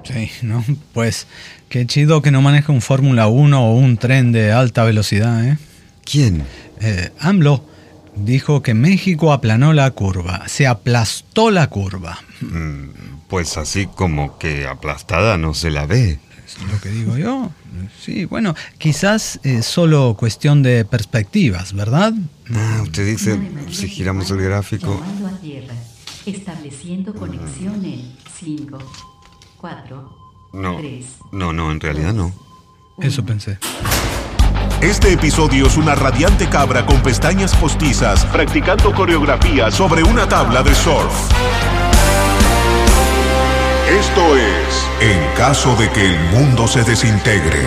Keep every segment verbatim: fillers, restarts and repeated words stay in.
Sí, ¿no? Pues qué chido que no maneje un Fórmula uno o un tren de alta velocidad, ¿eh? ¿Quién? Eh, AMLO dijo que México aplanó la curva, se aplastó la curva. Mm, pues así como que aplastada no se la ve. Es lo que digo yo. Sí, bueno, quizás es solo cuestión de perspectivas, ¿verdad? Ah, usted dice, si giramos el gráfico... Llamando a tierra, estableciendo conexión en cinco, cuatro, No, tres. no, no, en realidad no. Eso pensé. Este episodio es una radiante cabra con pestañas postizas practicando coreografía sobre una tabla de surf. Esto es En caso de que el mundo se desintegre.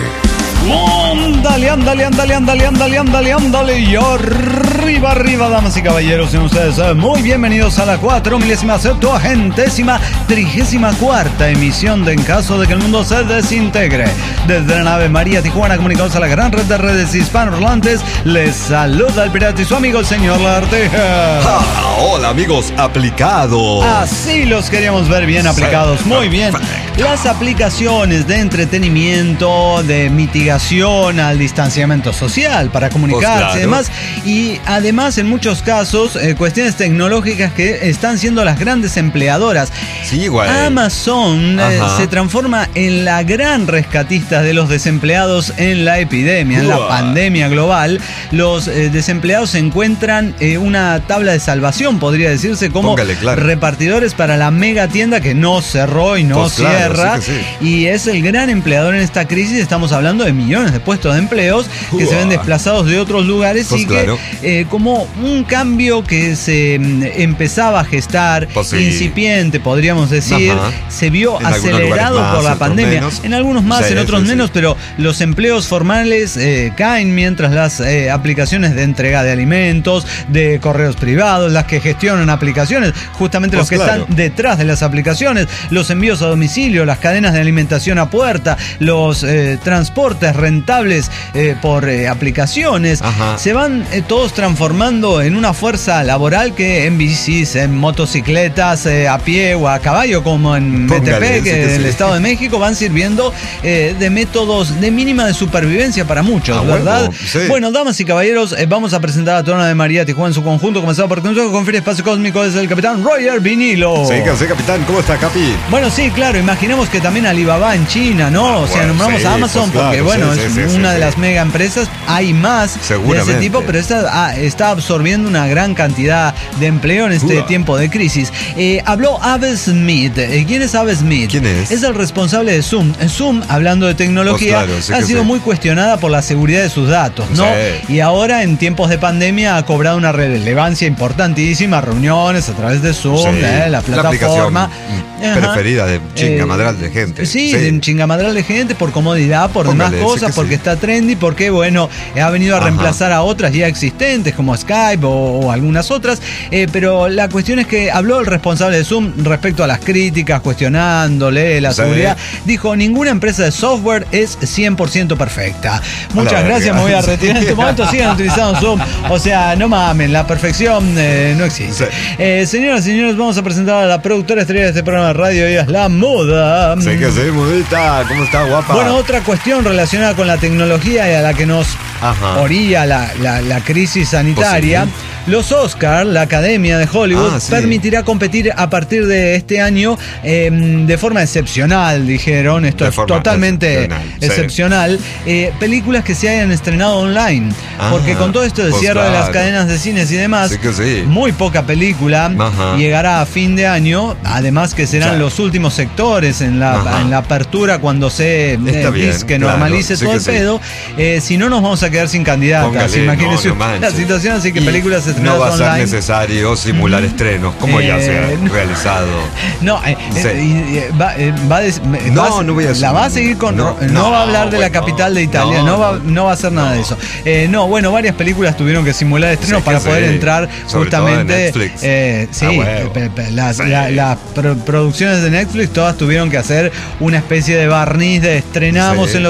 Ándale, ándale, ándale, ándale, ándale, ándale, ándale. Y arriba, arriba, damas y caballeros, sean ustedes muy bienvenidos a la cuatro milésima septuagentésima trigésima cuarta emisión de En caso de que el mundo se desintegre. Desde la nave María Tijuana, comunicados a la gran red de redes hispanohablantes, les saluda el pirata y su amigo el señor Larteja. Ah, hola amigos aplicados. Así los queríamos ver bien aplicados, muy bien. Las aplicaciones de entretenimiento, de mitigación al distanciamiento social para comunicarse y demás. Y además, en muchos casos, eh, cuestiones tecnológicas que están siendo las grandes empleadoras. Sí, igual. Amazon eh, se transforma en la gran rescatista de los desempleados en la epidemia, en la pandemia global. Los eh, desempleados encuentran eh, una tabla de salvación, podría decirse, como Póngale, claro. repartidores para la mega tienda que no cerró y no Pues claro, cierra. sí que sí. Y es el gran empleador en esta crisis. Estamos hablando de millones de puestos de empleos que Uah. se ven desplazados de otros lugares. Pues y claro. que eh, como un cambio que se mm, empezaba a gestar, Pues sí. incipiente podríamos decir, Ajá. se vio En algunos acelerado lugares más, por la otros pandemia. menos. En algunos más, Sí, en otros sí, sí. menos, pero los empleos formales eh, caen mientras las eh, aplicaciones de entrega de alimentos, de correos privados, las que gestionan aplicaciones, justamente Pues los que claro. están detrás de las aplicaciones, los envíos a domicilio, las cadenas de alimentación a puerta, los eh, transportes rentables eh, por eh, aplicaciones, Ajá. se van eh, todos transformando en una fuerza laboral que en bicis, en motocicletas, eh, a pie o a caballo, como en Póngale, Metepec, sí que en el sí. Estado de México, van sirviendo eh, de métodos de mínima de supervivencia para muchos, A ¿verdad? huevo, sí. Bueno, damas y caballeros, eh, vamos a presentar a Torna de María Tijuana en su conjunto, comenzado por Consejo Confiere Espacio Cósmico desde el capitán Roger Vinilo. Sí, que sí, capitán. ¿Cómo está, Capi? Bueno, sí, claro, imaginemos que también Alibaba en China, ¿no? O sea, bueno, nombramos sí, a Amazon pues porque, claro, bueno, sí, es sí, sí, una sí, de sí. las mega empresas. Hay más de ese Seguramente. tipo, pero esta ah, está absorbiendo una gran cantidad de empleo en este Uah. tiempo de crisis. Eh, habló Abe Smith. Eh, ¿Quién es Abe Smith? ¿Quién es? Es el responsable de Zoom. En Zoom, hablando de tecnología, Pues claro, sí ha que sido sí. muy cuestionada por la seguridad de sus datos, ¿no? Sí. Y ahora, en tiempos de pandemia, ha cobrado una relevancia importantísima. Reuniones a través de Zoom, Sí. eh, la plataforma. aplicación Ajá. preferida de chingamadral Eh, de gente. Sí, de un chingamadral de gente por comodidad, por Póngale, demás sí cosas, que porque sí. está trendy, porque, bueno, ha venido a Ajá. reemplazar a otras ya existentes como Skype o, o algunas otras. Eh, pero la cuestión es que habló el responsable de Zoom respecto a las críticas, cuestionándole la Sí. seguridad. Dijo, ninguna empresa de software es cien por ciento perfecta. Muchas verga. gracias, me voy a retirar en este momento. Sigan utilizando Zoom. O sea, no mamen, la perfección eh, no existe. Sí. Eh, señoras y señores, vamos a presentar a la productora estrella de este programa de radio. Ella es la moda. Sí, que sí, mudita. ¿Cómo está, guapa? Bueno, otra cuestión relacionada con la tecnología y a la que nos Ajá. orilla la, la, la crisis sanitaria. Pues Los Oscar, la Academia de Hollywood, Ah, sí. permitirá competir a partir de este año eh, de forma excepcional, dijeron. Esto De es forma totalmente excepcional, sí. excepcional. Eh, películas que se hayan estrenado online. Ah, porque con todo esto de pues cierre de las claro. cadenas de cines y demás, Sí que sí. muy poca película Ajá. llegará a fin de año. Además que serán Sí. los últimos sectores en la, Ajá. en la apertura cuando se Está eh, bien, dis- que claro, normalice sí todo que el sí. pedo. Eh, si no, nos vamos a quedar sin candidatas. Póngale, Imagínense no, no la manches. situación. Así que Y películas estrenadas no va a ser online. necesario simular estrenos, como ya se ha Eh, realizado. No, eh, Sí. eh, y, eh, va, eh, va a des- me- No, va a- no voy a hacer- la va a seguir con. No, no, no va a no, hablar de la bueno, capital de Italia. No, no, va, no. no va a hacer nada de eso. Eh, no, bueno, varias películas tuvieron que simular estrenos Sí, para que poder sí. entrar Sobre todo de justamente. Netflix. eh, sí, Ah, huevo. pe- pe- las, Sí. la- las pro- producciones de Netflix todas tuvieron que hacer una especie de barniz de estrenamos Sí. en los cines para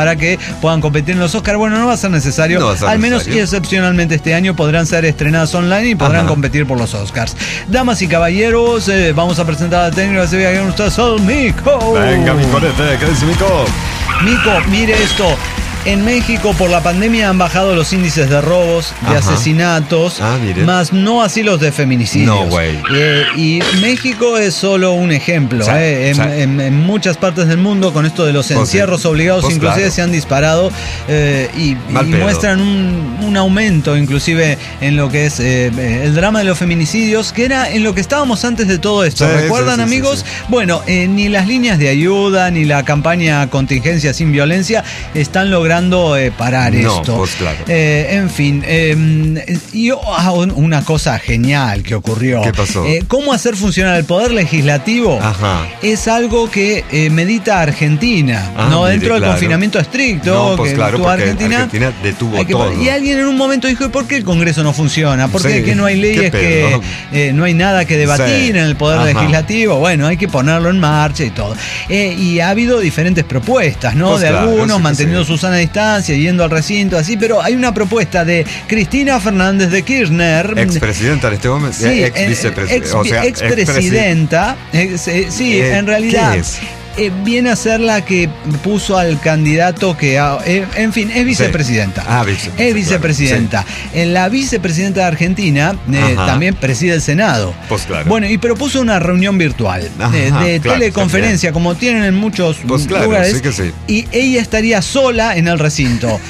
para que puedan competir en los Oscars. Bueno, no va a ser necesario, No va a ser al menos necesario. y excepcionalmente este año podrán ser estrenadas online y podrán Ajá. competir por los Oscars. Damas y caballeros, eh, vamos a presentar al técnico que se vea con ustedes, el Mico. Venga, mi corete, ¿qué dice Mico? Mico, mire esto. En México, por la pandemia, han bajado los índices de robos, de Ajá. asesinatos, Ah, mire. más no así los de feminicidios. No, güey. Eh, y México es solo un ejemplo. Sí, eh. en, sí. en- en muchas partes del mundo, con esto de los Pues sí. encierros obligados, Pues inclusive claro. se han disparado eh, y, Mal y pedo. muestran un, un aumento, inclusive en lo que es eh, el drama de los feminicidios, que era en lo que estábamos antes de todo esto. Sí, ¿Recuerdan, sí, sí, amigos? sí, sí. Bueno, eh, ni las líneas de ayuda, ni la campaña Contingencia sin Violencia están logrando eh, parar No, esto. pues claro. Eh, en fin, eh, y oh, ah, un- una cosa genial que ocurrió. ¿Qué pasó? Eh, ¿Cómo hacer funcionar el poder legislativo? Ajá. Es algo que eh, medita Argentina, Ah, no mire, dentro del claro. confinamiento estricto. No, pues que claro, tuvo porque Argentina, Argentina detuvo hay que- todo. Y alguien en un momento dijo, ¿y por qué el Congreso no funciona? ¿Por qué Sí, que no hay qué leyes que pedo. eh, no hay nada que debatir Sí. en el poder Ajá. legislativo? Bueno, hay que ponerlo en marcha y todo. Eh, y ha habido diferentes propuestas, ¿no? Pues de claro, algunos, sí que manteniendo sí. su sana distancia, yendo al recinto, así, pero hay una propuesta de Cristina Fernández de Kirchner. Expresidenta en este momento. Sí, ex eh, vicepresidenta. ex- o sea, expresidenta. Ex, eh, sí, Eh, en realidad. ¿qué es? eh, viene a ser la que puso al candidato que. ha- eh, en fin, es vicepresidenta. Ah, vice- Es vicepresidenta. En la vicepresidenta de Argentina eh, Ajá. también preside el Senado. Pues claro. Bueno, y propuso una reunión virtual Ajá, eh, de claro, teleconferencia, como tienen en muchos Pues claro, lugares. sí que sí. Y ella estaría sola en el recinto.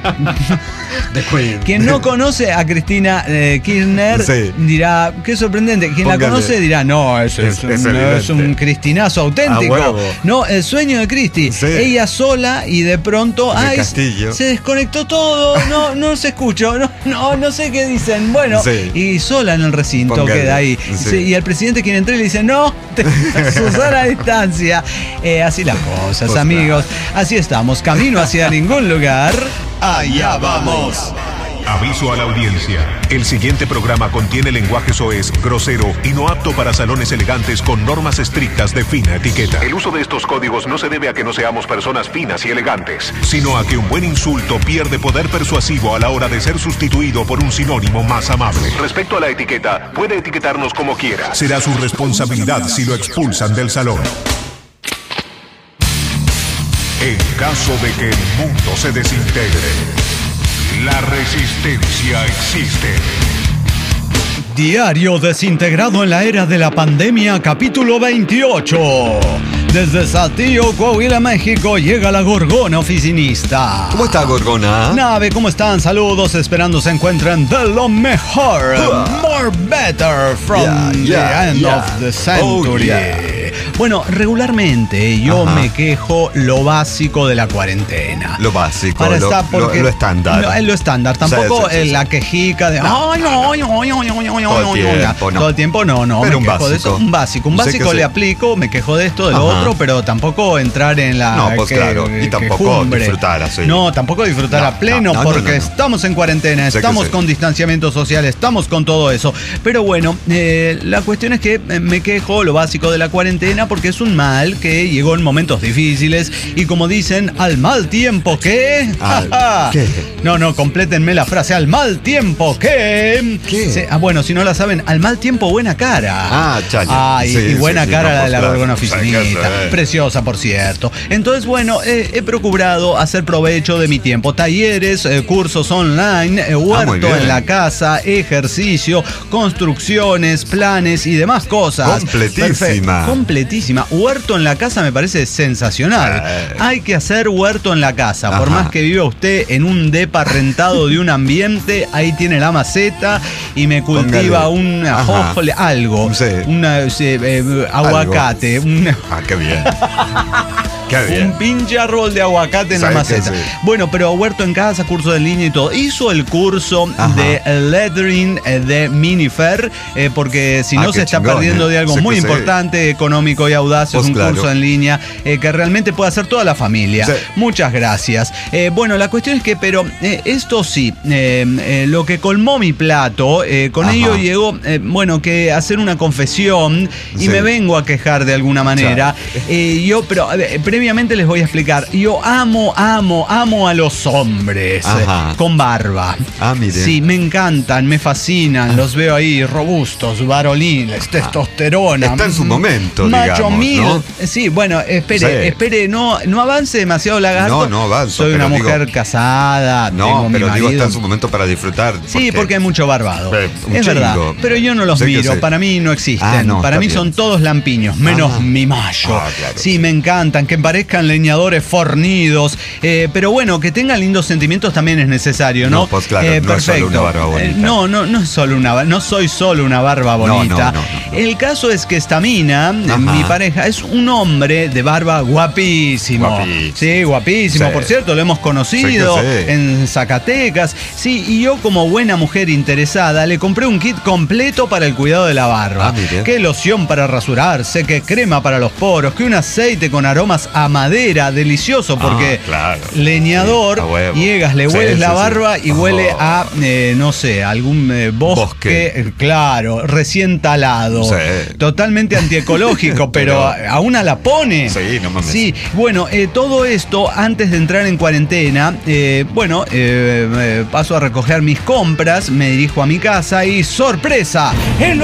The Queen. Quien no conoce a Cristina eh, Kirchner Sí. dirá, qué sorprendente. Quien la Póngale. conoce dirá, no, es, es Es- un, es es evidente. un cristinazo auténtico. A huevo. No, el sueño de Cristi. Sí. Ella sola y de pronto, De ay, Castillo. se desconectó todo, no, no se escuchó, no, no, no sé qué dicen. Bueno, Sí. y sola en el recinto Póngale. queda ahí. Sí. Sí, y el presidente quiere entrar y le dice, no, te, Susana a distancia. Eh, así las cosas, Pues amigos. Así estamos, camino hacia ningún lugar. Allá vamos. Aviso a la audiencia. El siguiente programa contiene lenguaje soez, grosero y no apto para salones elegantes con normas estrictas de fina etiqueta. El uso de estos códigos no se debe a que no seamos personas finas y elegantes, sino a que un buen insulto pierde poder persuasivo a la hora de ser sustituido por un sinónimo más amable. Respecto a la etiqueta, puede etiquetarnos como quiera. Será su responsabilidad si lo expulsan del salón. En caso de que el mundo se desintegre, la resistencia existe. Diario desintegrado en la era de la pandemia, capítulo veintiocho. Desde Saltillo, Coahuila, México, llega la Gorgona oficinista. ¿Cómo está, Gorgona? Nave, ¿cómo están? Saludos, esperando se encuentren de lo mejor. More better from Yeah, yeah, the end yeah. of the century. Oh, yeah. Bueno, regularmente yo Ajá. me quejo lo básico de la cuarentena. Lo básico, Para lo, estar porque- lo, lo estándar. No, es lo estándar. Tampoco Sí, sí, sí, eh, sí. la quejica de. No, Ay, no, no, no, no, no, no, Todo el no, tiempo, no. Todo el tiempo no, no. Pero me un quejo de eso. básico. Un básico. Un Sé básico que le sí. aplico, me quejo de esto, de lo Ajá. otro, pero tampoco entrar en la. No, pues que- claro, y tampoco quejumbre. disfrutar así. No, tampoco disfrutar No, a pleno, no, no, porque no, no, no. estamos en cuarentena, Sé que estamos sí. con distanciamiento social, estamos con todo eso. Pero bueno, eh, la cuestión es que eh, me quejo lo básico de la cuarentena porque es un mal que llegó en momentos difíciles y como dicen, al mal tiempo que... Al- ¿qué? No, no, complétenme la frase, al mal tiempo que... ¿Qué? Se- ah, bueno, si no la saben, al mal tiempo buena cara. Ah, chale. Ay, Sí, y sí, buena sí, cara no, la de pues la claro. Gorgona O sea, oficinista. que se- Preciosa, por cierto. Entonces, bueno, eh, he procurado hacer provecho de mi tiempo. Talleres, eh, cursos online, eh, huerto bien. en la casa, ejercicio, construcciones, planes y demás cosas. Completísima. Perfecto. Completísima. Huerto en la casa me parece sensacional. Eh. Hay que hacer huerto en la casa. Por Ajá. más que viva usted en un depa rentado de un ambiente, ahí tiene la maceta y me cultiva Póngale. un Ajá. ajójole, algo. Sí. Una, sí, eh, aguacate, un, Ah, qué bien. Qué bien. un pinche árbol de aguacate en la ¿Sabes qué? maceta. Sí. Bueno, pero huerto en casa, curso de línea y todo. Hizo el curso Ajá. de lettering eh, de Minifer, eh, porque si Ah, no qué se está chingón, perdiendo eh. de algo Sí muy que sí. importante, económico y audaz. Pues es un claro. curso en línea eh, que realmente puede hacer toda la familia. Sí. Muchas gracias. Eh, bueno, la cuestión es que, pero eh, esto sí, eh, eh, lo que colmó mi plato, eh, con Ajá. ello llegó, eh, bueno, que hacer una confesión y Sí. me vengo a quejar de alguna manera. Eh, yo, pero a ver, previamente previamente les voy a explicar. Yo amo, amo, amo a los hombres Ajá. eh, con barba. Ah, mire. Sí, me encantan, me fascinan. Los veo ahí robustos, varoniles, testosterona. Está en su momento, macho digamos, mil. ¿no? Sí, bueno, espere, Sí. espere, no, no avance demasiado, lagarto. No, no avanzo, Soy una pero mujer digo- casada. No, tengo mi pero digo, marido. está en su momento para disfrutar. Sí, porque hay mucho barbado. Eh, un es chingo. verdad. Pero yo no los Sé que miro. sé. Para mí no existen. Ah, no, para está mí bien. son todos lampiños, menos Ah. mi mayo. Ah, claro, sí, sí. me encantan. Que parezcan leñadores fornidos. Eh, pero bueno, que tengan lindos sentimientos también es necesario, ¿no? No, pues claro, Eh, no es solo una barba bonita. Eh, no, no, no es solo una ba- no soy solo una barba No, no, bonita. no, no, no. El caso es que Stamina, Ajá. mi pareja, es un hombre de barba guapísimo. Guapísimo. Sí, guapísimo. Sí. Por cierto, lo hemos conocido Sí que sí. en Zacatecas. Sí, y yo como buena mujer interesada le compré un kit completo para el cuidado de la barba. Ah, mire. Que loción para rasurarse, que crema para los poros, que un aceite con aromas a madera, delicioso, porque Ah, claro. leñador, Sí, a huevo. llegas, le Sí, hueles sí, la sí. barba y Oh. huele a, eh, no sé, algún eh, bosque, Bosque. eh, claro, recién talado. Sí. Totalmente antiecológico, pero, Pero- a una la pone. Sí, no mames. Sí, bueno, eh, todo esto antes de entrar en cuarentena, eh, bueno, eh, eh, paso a recoger mis compras, me dirijo a mi casa y ¡sorpresa! ¡El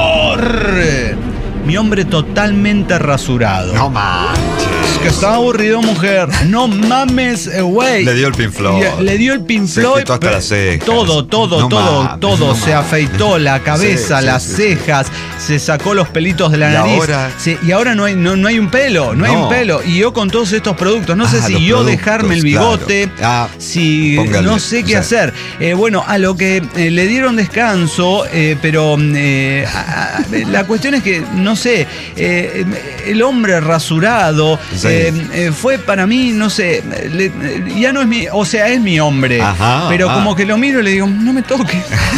horror! Mi hombre totalmente rasurado. No manches. Que estaba aburrido, mujer. No mames, eh, güey. Le dio el Pink Floyd. Y- Le dio el Pink Se Floyd. quitó hasta pero las cejas. Todo, todo, No todo, mames, todo. no se mames. afeitó la cabeza, Sí, sí, las sí, sí. cejas, se sacó los pelitos de la Y nariz. ahora- Sí, y ahora no hay, no, no hay un pelo, no, hay No. un pelo. Y yo con todos estos productos, no sé Ah, si los yo productos, dejarme el bigote, claro. Ah, si póngale, no sé qué sí. hacer. Eh, bueno, a lo que eh, le dieron descanso, eh, pero eh, a- a- la cuestión es que, no sé, eh, el hombre rasurado Sí. eh, eh, fue para mí, no sé, le- ya no es mi, o sea, es mi hombre, Ajá, pero ajá. como que lo miro y le digo, no me toques.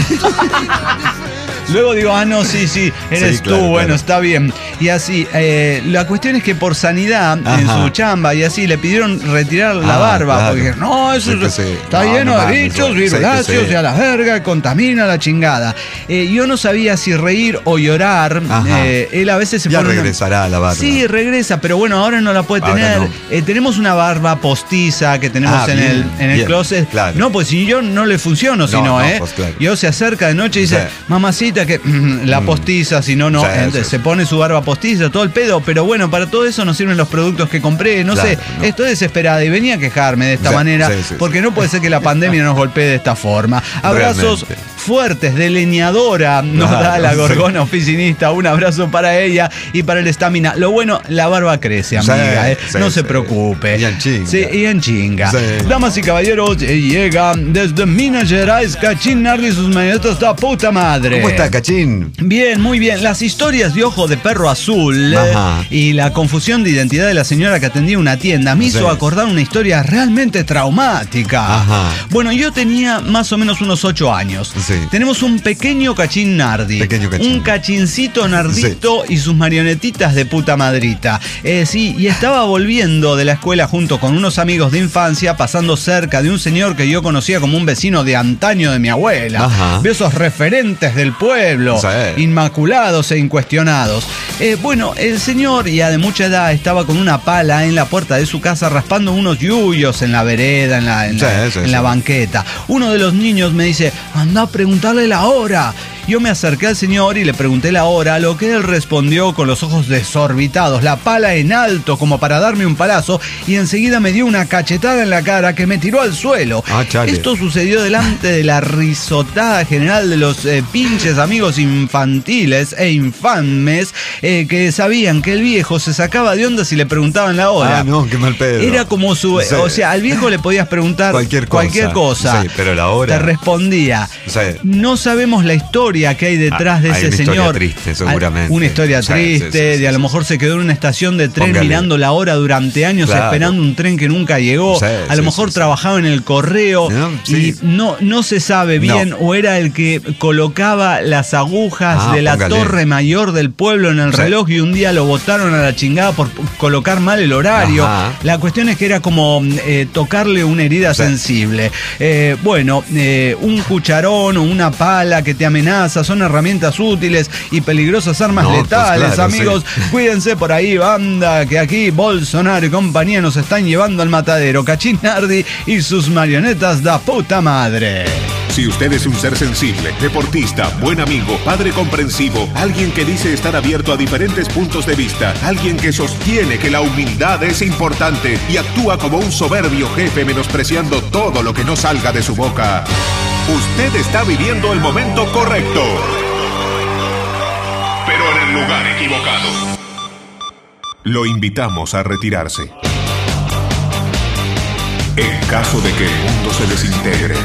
Luego digo, ah, no, sí, sí, eres Sí, claro, tú, bueno, claro. está bien. Y así, eh, la cuestión es que por sanidad en Ajá. su chamba y así le pidieron retirar la Ah, barba, claro. porque dijeron, no, eso Sí que es- sí. está No, lleno no de mames, bichos, sí que viruláceos sí. y a la verga, contamina la chingada. Eh, yo no sabía si reír o llorar. Ajá. Eh, él a veces se Ya pone una- regresará a la barba. Sí, regresa, pero bueno, ahora no la puede Ahora tener. no. Eh, tenemos una barba postiza que tenemos Ah, en, bien, el, en el bien, closet. claro. No, pues si yo no le funciono, si No, no, no, ¿eh? pues claro. Yo se acerca de noche y dice, Sí. mamacita, que mm, la postiza, si no, no. Sí, Entonces sí. se pone su barba postiza, todo el pedo. Pero bueno, para todo eso nos sirven los productos que compré. No Claro, sé, no. estoy desesperada y venía a quejarme de esta Sí, manera, sí, sí, porque sí. no puede ser que la pandemia nos golpee de esta forma. Abrazos Realmente. fuertes de leñadora nos Claro, da la sí. gorgona oficinista. Un abrazo para ella y para el estamina. Lo bueno, la barba crece, Sí, amiga. ¿eh? sí, no se sí. preocupe. Y en chinga. Sí, y en chinga. Sí. Damas y caballeros, eh, llega desde Minas Gerais, Cachín Nardi y sus mañetas de puta madre. ¿Cómo está, Cachín? Bien, muy bien. Las historias de Ojo de Perro Azul eh, Ajá. y la confusión de identidad de la señora que atendía una tienda me hizo Sí. acordar una historia realmente traumática. Ajá. Bueno, yo tenía más o menos unos ocho años. Sí. Tenemos un pequeño cachín nardi. Pequeño cachín. Un cachincito nardito y sus marionetitas de puta madrita. Eh, sí, y estaba volviendo de la escuela junto con unos amigos de infancia, pasando cerca de un señor que yo conocía como un vecino de antaño de mi abuela. Ajá. Veo esos referentes del pueblo, Sí. inmaculados e incuestionados. Eh, bueno, el señor, ya de mucha edad, estaba con una pala en la puerta de su casa raspando unos yuyos en la vereda, en la, en Sí, la, sí, en sí. la banqueta. Uno de los niños me dice, anda a preguntarle la hora. Yo me acerqué al señor y le pregunté la hora, a lo que él respondió con los ojos desorbitados, la pala en alto como para darme un palazo, y enseguida me dio una cachetada en la cara que me tiró al suelo. Ah, chale. Esto sucedió delante de la risotada general de los eh, pinches amigos infantiles e infames eh, que sabían que el viejo se sacaba de onda si le preguntaban la hora. Ah, no, qué mal pedo. Era como su... Sí. O sea, al viejo le podías preguntar Cualquier cosa. cualquier cosa. Sí, pero la hora- Te respondía. Sí. No sabemos la historia que hay detrás Ah, de hay ese una historia señor. triste, seguramente. Una historia Sí, triste, sí, sí, sí, de a lo sí. mejor se quedó en una estación de tren Póngale. mirando la hora durante años, Claro. esperando un tren que nunca llegó. Sí, a lo sí, mejor sí, sí. trabajaba en el correo No, sí. y no, no se sabe bien, No. o era el que colocaba las agujas Ah, de la póngale. torre mayor del pueblo en el Sí. reloj y un día lo botaron a la chingada por colocar mal el horario. Ajá. La cuestión es que era como eh, tocarle una herida Sí. sensible. Eh, bueno, eh, un cucharón o una pala que te amenaza amenazas, son herramientas útiles y peligrosas armas No, letales, pues claro, amigos. sí. Cuídense por ahí, banda, que aquí Bolsonaro y compañía nos están llevando al matadero. Cachinardi y sus marionetas da puta madre. Si usted es un ser sensible, deportista, buen amigo, padre comprensivo, alguien que dice estar abierto a diferentes puntos de vista, alguien que sostiene que la humildad es importante y actúa como un soberbio jefe menospreciando todo lo que no salga de su boca, usted está viviendo el momento correcto, pero en el lugar equivocado. Lo invitamos a retirarse. En caso de que el mundo se desintegre.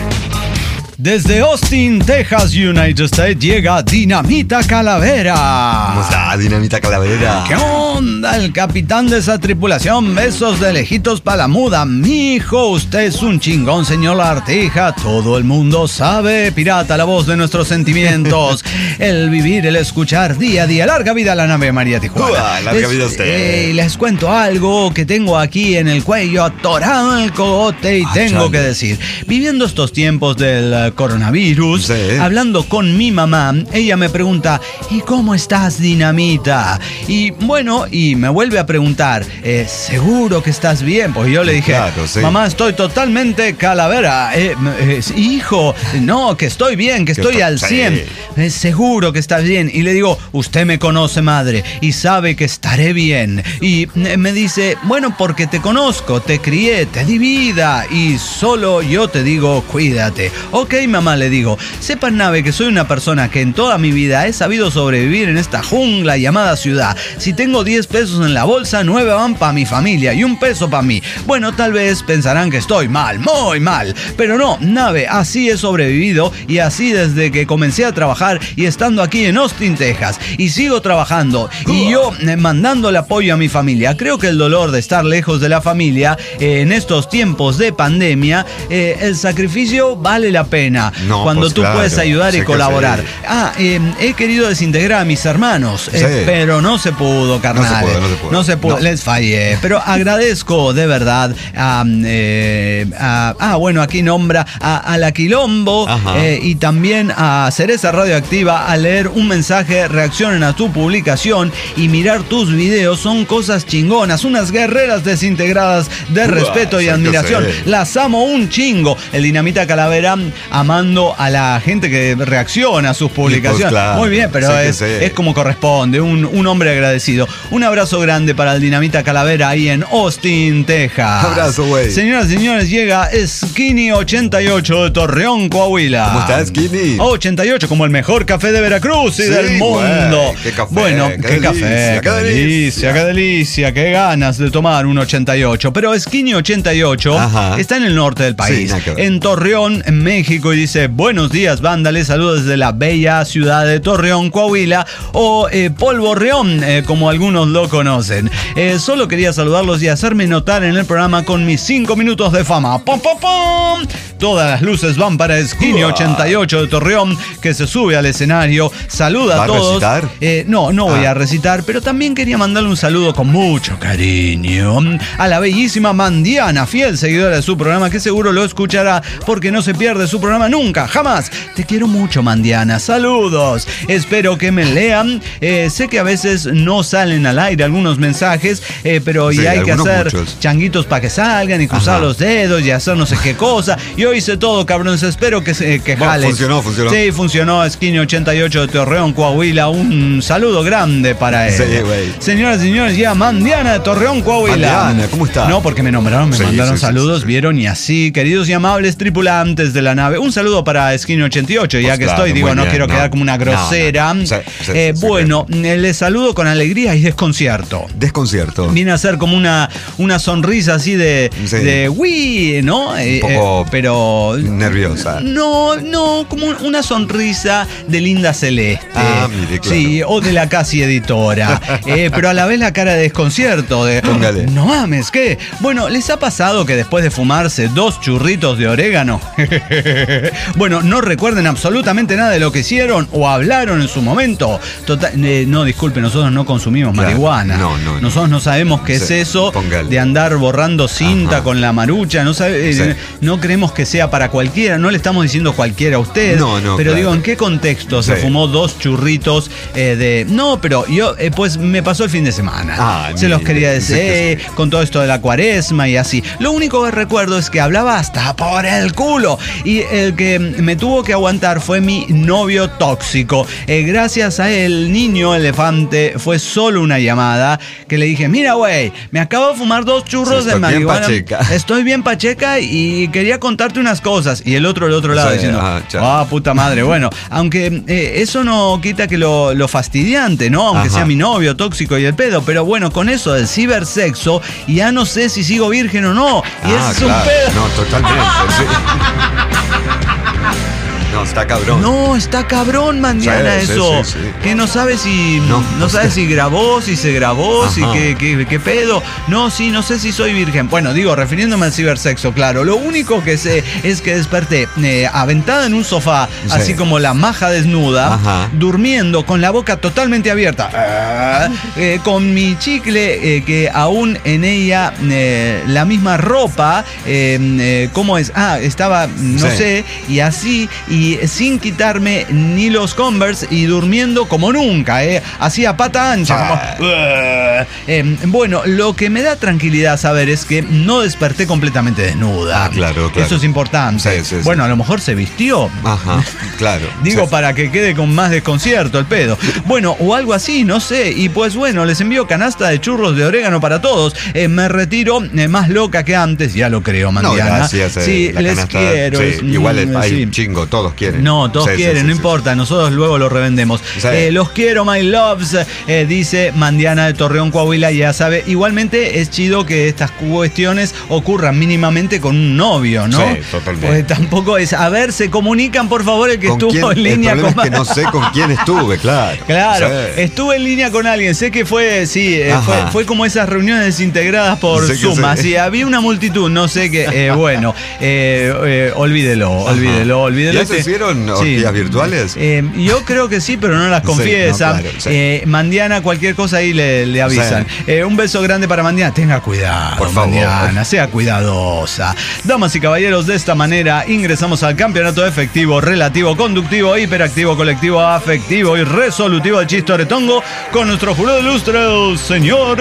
Desde Austin, Texas, United States, llega Dinamita Calavera. ¿Cómo está, Dinamita Calavera? ¿Qué onda? El capitán de esa tripulación. Besos de lejitos pa' la muda. Mijo, usted es un chingón, señor Lagartija. Todo el mundo sabe. Pirata, la voz de nuestros sentimientos. El vivir, el escuchar día a día. Larga vida a la nave María Tijuana. Uah, larga vida a usted. Eh, les cuento algo que tengo aquí en el cuello, atorado en el cogote, y Ah, tengo chale. que decir. Viviendo estos tiempos del uh, coronavirus, Sí. hablando con mi mamá, ella me pregunta, ¿y cómo estás, Dinamita? Y bueno, y me vuelve a preguntar, eh, ¿seguro que estás bien? Pues yo le dije, Claro, sí. mamá, estoy totalmente calavera. Eh, eh, hijo, no, que estoy bien, que Que estoy está- al sí. cien. Eh, seguro que estás bien. Y le digo, usted me conoce, madre, y sabe que estaré bien. Y eh, me dice, bueno, porque te conozco, te crié, te di vida, y solo yo te digo, cuídate. Ok, mamá, le digo, sepan, nave, que soy una persona que en toda mi vida he sabido sobrevivir en esta jungla llamada ciudad. Si tengo diez pesos en la bolsa, nueve van para mi familia y un peso para mí. Bueno, tal vez pensarán que estoy mal, muy mal, pero no, nave, así he sobrevivido, y así desde que comencé a trabajar y estando aquí en Austin, Texas, y sigo trabajando, y yo eh, mandando el apoyo a mi familia. Creo que el dolor de estar lejos de la familia eh, en estos tiempos de pandemia, eh, el sacrificio vale la pena. No, cuando pues tú claro, puedes ayudar sé y que colaborar. sí. Ah, eh, he querido desintegrar a mis hermanos, eh, Sí. pero no se pudo, carnal. pudo, no se pudo. No se pudo, No. les fallé. Pero agradezco de verdad a, eh, a- ah, bueno, aquí nombra a, a La Quilombo, Ajá. eh, y también a Cereza Radioactiva, a leer un mensaje, reaccionen a tu publicación y mirar tus videos. Son cosas chingonas, unas guerreras desintegradas de Uah, respeto y sé que admiración. sé. Las amo un chingo. El Dinamita Calavera amando a la gente que reacciona a sus publicaciones. claro, Muy bien, pero sé que es, sé. es como corresponde, un, un hombre agradecido. Un abrazo grande para el Dinamita Calavera ahí en Austin, Texas. Abrazo, güey. Señoras y señores, llega Skinny ochenta y ocho de Torreón, Coahuila. ¿Cómo estás, Skinny? ochenta y ocho, como el mejor café de Veracruz y Sí, del mundo. güey, qué café, bueno, qué qué, café, delicia, qué qué delicia, delicia. qué delicia, qué ganas de tomar un ochenta y ocho. Pero Skinny ochenta y ocho Ajá. está en el norte del país, nada que ver. en Torreón, en México, y dice, buenos días, banda, les saludos desde la bella ciudad de Torreón, Coahuila, o eh, Polvorreón, eh, como algunos lo conocen. Eh, solo quería saludarlos y hacerme notar en el programa con mis cinco minutos de fama. ¡Pum, pum, pum! Todas las luces van para Skinny ochenta y ocho de Torreón, que se sube al escenario, saluda ¿Va a a todos. recitar? Eh, no, no voy Ah. a recitar, pero también quería mandarle un saludo con mucho cariño a la bellísima Mandiana, fiel seguidora de su programa, que seguro lo escuchará porque no se pierde su programa nunca, jamás. Te quiero mucho, Mandiana. Saludos. Espero que me lean. Eh, sé que a veces no salen al aire algunos mensajes, eh, pero Sí, y hay que algunos hacer muchos. changuitos para que salgan y cruzar Ajá. los dedos y hacer no sé qué cosa. Yo hice todo, cabrones. Espero que, se- que Bueno, jales. funcionó, funcionó. Sí, funcionó. Skinny ochenta y ocho de Torreón, Coahuila. Un saludo grande para él. Sí, güey. Señoras y señores, ya Mandiana de Torreón, Coahuila. Mandiana, ¿cómo está? No, porque me nombraron, me Sí, mandaron sí, sí, saludos, sí, sí. vieron, y así, queridos y amables tripulantes de la nave. Un saludo para Skinny ochenta y ocho, ya Pues que claro, estoy, digo, muy no bien, quiero no. quedar como una No, grosera. no. Sí, sí, Eh, sí, sí, bueno, eh, les saludo con alegría y desconcierto. Desconcierto. Viene a ser como una, una sonrisa así de, Sí. de uy, ¿no? Eh, poco eh, pero nerviosa. No, no, como una sonrisa de Linda Celeste. Ah, mire, claro. Sí, o de la casi editora. Eh, pero a la vez la cara de desconcierto. De, Póngale. no mames, ¿qué? Bueno, ¿les ha pasado que después de fumarse dos churritos de orégano Bueno, no recuerden absolutamente nada de lo que hicieron o hablaron en su momento. Total, eh, no, disculpe, nosotros no consumimos Claro. marihuana. No, no, no. Nosotros no sabemos qué Sí, es eso póngale. de andar borrando cinta Ajá. con la marucha. No, sabe, eh, Sí. no creemos que sea para cualquiera. No le estamos diciendo cualquiera a usted. No, no, Pero claro. digo, ¿en qué contexto se Sí. fumó dos churritos eh, de... No, pero yo, eh, pues me pasó el fin de semana. Ah, se los mire, quería decir, sí que eh, con todo esto de la cuaresma y así. Lo único que recuerdo es que hablaba hasta por el culo. Y el que me tuvo que aguantar fue mi novio tóxico. Eh, gracias a él, niño elefante, fue solo una llamada que le dije, mira, güey, me acabo de fumar dos churros Sí, de estoy bien marihuana. pacheca. Estoy bien pacheca y quería contarte unas cosas. Y el otro del otro lado Sí, diciendo, ah, chao. ah, puta madre. Bueno, aunque eh, eso no quita que lo, lo fastidiante, ¿no? Aunque Ajá. sea mi novio tóxico y el pedo. Pero bueno, con eso del cibersexo, ya no sé si sigo virgen o no. Y Ah, ese es un claro. pedo. No, totalmente, sí. No, está cabrón. No, está cabrón, Mandiana, Sí, sí, eso. sí, sí. Que no sabe si. No, No, no sabe sé. si grabó, si se grabó, si Ajá. qué, qué, qué pedo. No, sí, no sé si soy virgen. Bueno, digo, refiriéndome al cibersexo, claro. Lo único que sé es que desperté eh, aventada en un sofá, Sí. así como la maja desnuda, Ajá. durmiendo con la boca totalmente abierta. Ah, eh, con mi chicle, eh, que aún en ella eh, la misma ropa, eh, eh, ¿cómo es? Ah, estaba, no Sí. sé, y así, y sin quitarme ni los Converse y durmiendo como nunca, ¿eh? Así a pata ancha. Ah. Como, eh, bueno, lo que me da tranquilidad saber es que no desperté completamente desnuda. Ah, claro, claro. Eso es importante. Sí, sí, sí. Bueno, a lo mejor se vistió. Ajá, claro. Digo, Sí. para que quede con más desconcierto el pedo. Bueno, o algo así, no sé. Y pues bueno, les envío canasta de churros de orégano para todos. Eh, me retiro eh, más loca que antes, ya lo creo, No, Mandiana. gracias. eh, Sí, la les canasta, quiero. sí, es- igual el- mm, hay sí. un chingo, todos quieren. No, todos Sí, sí, quieren, sí, no sí. importa, nosotros luego lo revendemos. Sí. Eh, los quiero, my loves, eh, dice Mandiana de Torreón, Coahuila, ya sabe. Igualmente es chido que estas cuestiones ocurran mínimamente con un novio, ¿no? Sí, totalmente. Pues tampoco es. A ver, se comunican, por favor, el que ¿Con estuvo quién? en línea el problema con. es que no sé con quién estuve, claro. Claro, Sí. estuve en línea con alguien, sé que fue, sí, eh, Ajá. fue, fue como esas reuniones integradas por Sé que Zoom, sí. así, había una multitud, no sé qué, eh, bueno, eh, eh, olvídelo, olvídelo, olvídelo. ¿Ya se Este- hicieron Sí. orgías virtuales? Eh, yo creo que sí, pero no las Sí, confiesan. no, claro, sí. Eh, Mandiana, cualquier cosa ahí le, le avisan. Sí. Eh, un beso grande para Mandiana. Tenga cuidado, Por favor. Mandiana, sea cuidadosa. Damas y caballeros, de esta manera ingresamos al campeonato efectivo, relativo, conductivo, hiperactivo, colectivo, afectivo y resolutivo del Chistoretongo con nuestro jurado ilustre, el señor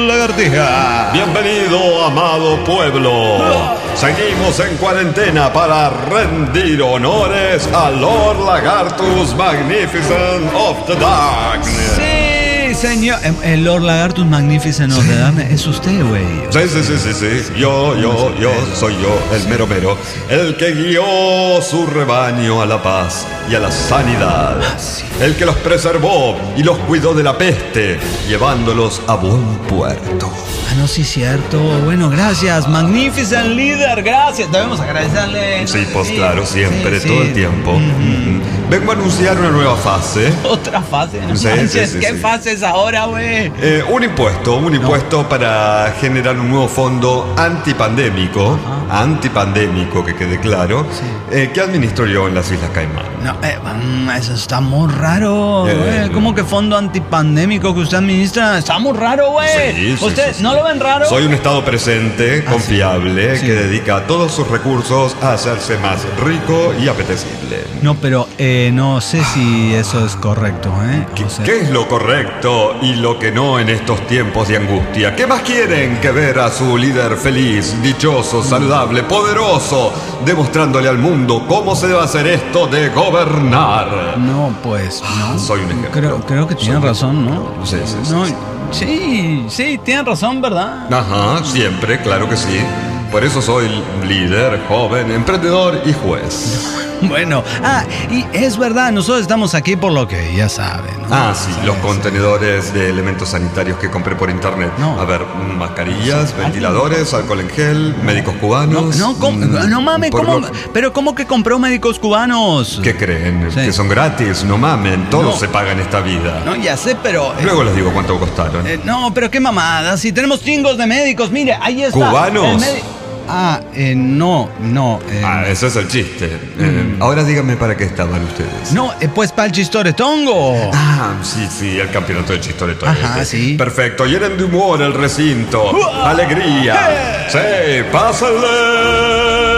Lagartija. Bienvenido, amado pueblo. Seguimos en cuarentena para rendir honores a Lord Lagartus Magnificent of the Darkness. Sí, señor. Eh, El Lord Lagartus Magnificent of the Darkness es usted, güey. Sí, sí, sí, sí, sí. Yo, yo, yo, soy yo, el mero mero. El que guió su rebaño a la paz y a la sanidad. El que los preservó y los cuidó de la peste, llevándolos a buen puerto. Ah, no, sí, cierto. Bueno, gracias. Magnificent líder, gracias. Debemos agradecerle. Sí, pues Sí, claro, siempre, sí, todo sí. el tiempo. Mm, Vengo a anunciar una nueva fase. Otra fase. No Sí, manches, sí, sí, ¿qué sí. fase es ahora, güey? Eh, un impuesto, un impuesto para generar un nuevo fondo antipandémico, antipandémico, que quede claro, eh, que administro yo en las Islas Caimán. No, eh, mm, eso está muy raro, Eh, güey. ¿Cómo que fondo antipandémico que usted administra? Está muy raro, güey. Sí, sí, ¿Usted sí, sí. no lo ven raro? Soy un Estado presente, Ah, confiable, sí. Sí. que dedica todos sus recursos a hacerse más rico y apetecible. No, pero eh, no sé si eso es correcto, ¿eh? ¿Qué, O sea, qué es lo correcto y lo que no en estos tiempos de angustia? ¿Qué más quieren que ver a su líder feliz, dichoso, saludable, poderoso, demostrándole al mundo cómo se debe hacer esto de gobernar? No, pues, no. Soy un ejemplo. Creo, creo que tienen Soy- razón, ¿no? Sí, sí, sí, No, sí. sí, sí, tienen razón, ¿verdad? Ajá, siempre, claro que sí. Por eso soy líder, joven, emprendedor y juez. Bueno, ah, y es verdad, nosotros estamos aquí por lo que ya saben, ¿no? Ah, sí, los contenedores de elementos sanitarios que compré por internet. No. A ver, mascarillas, ventiladores, alcohol en gel, médicos No, cubanos. no, ¿cómo? Mm, no mames, por ¿cómo? lo- Pero ¿cómo que compró médicos cubanos? ¿Qué creen? Sí. Que son gratis, no mamen, todo No. se paga en esta vida. No, ya sé, pero... eh, Luego les digo cuánto costaron. eh, no, pero qué mamada, si tenemos chingos de médicos, mire, ahí está. ¿Cubanos? el medi- Ah, eh, no, no. Eh, Ah, ese es el chiste. Eh, ahora díganme para qué estaban ustedes. no, eh, pues para el chistoretongo. Ah, sí, sí, el campeonato de chistoretongo. Ajá, sí. Perfecto, llenen de humor el recinto. Alegría. Sí, pásenle.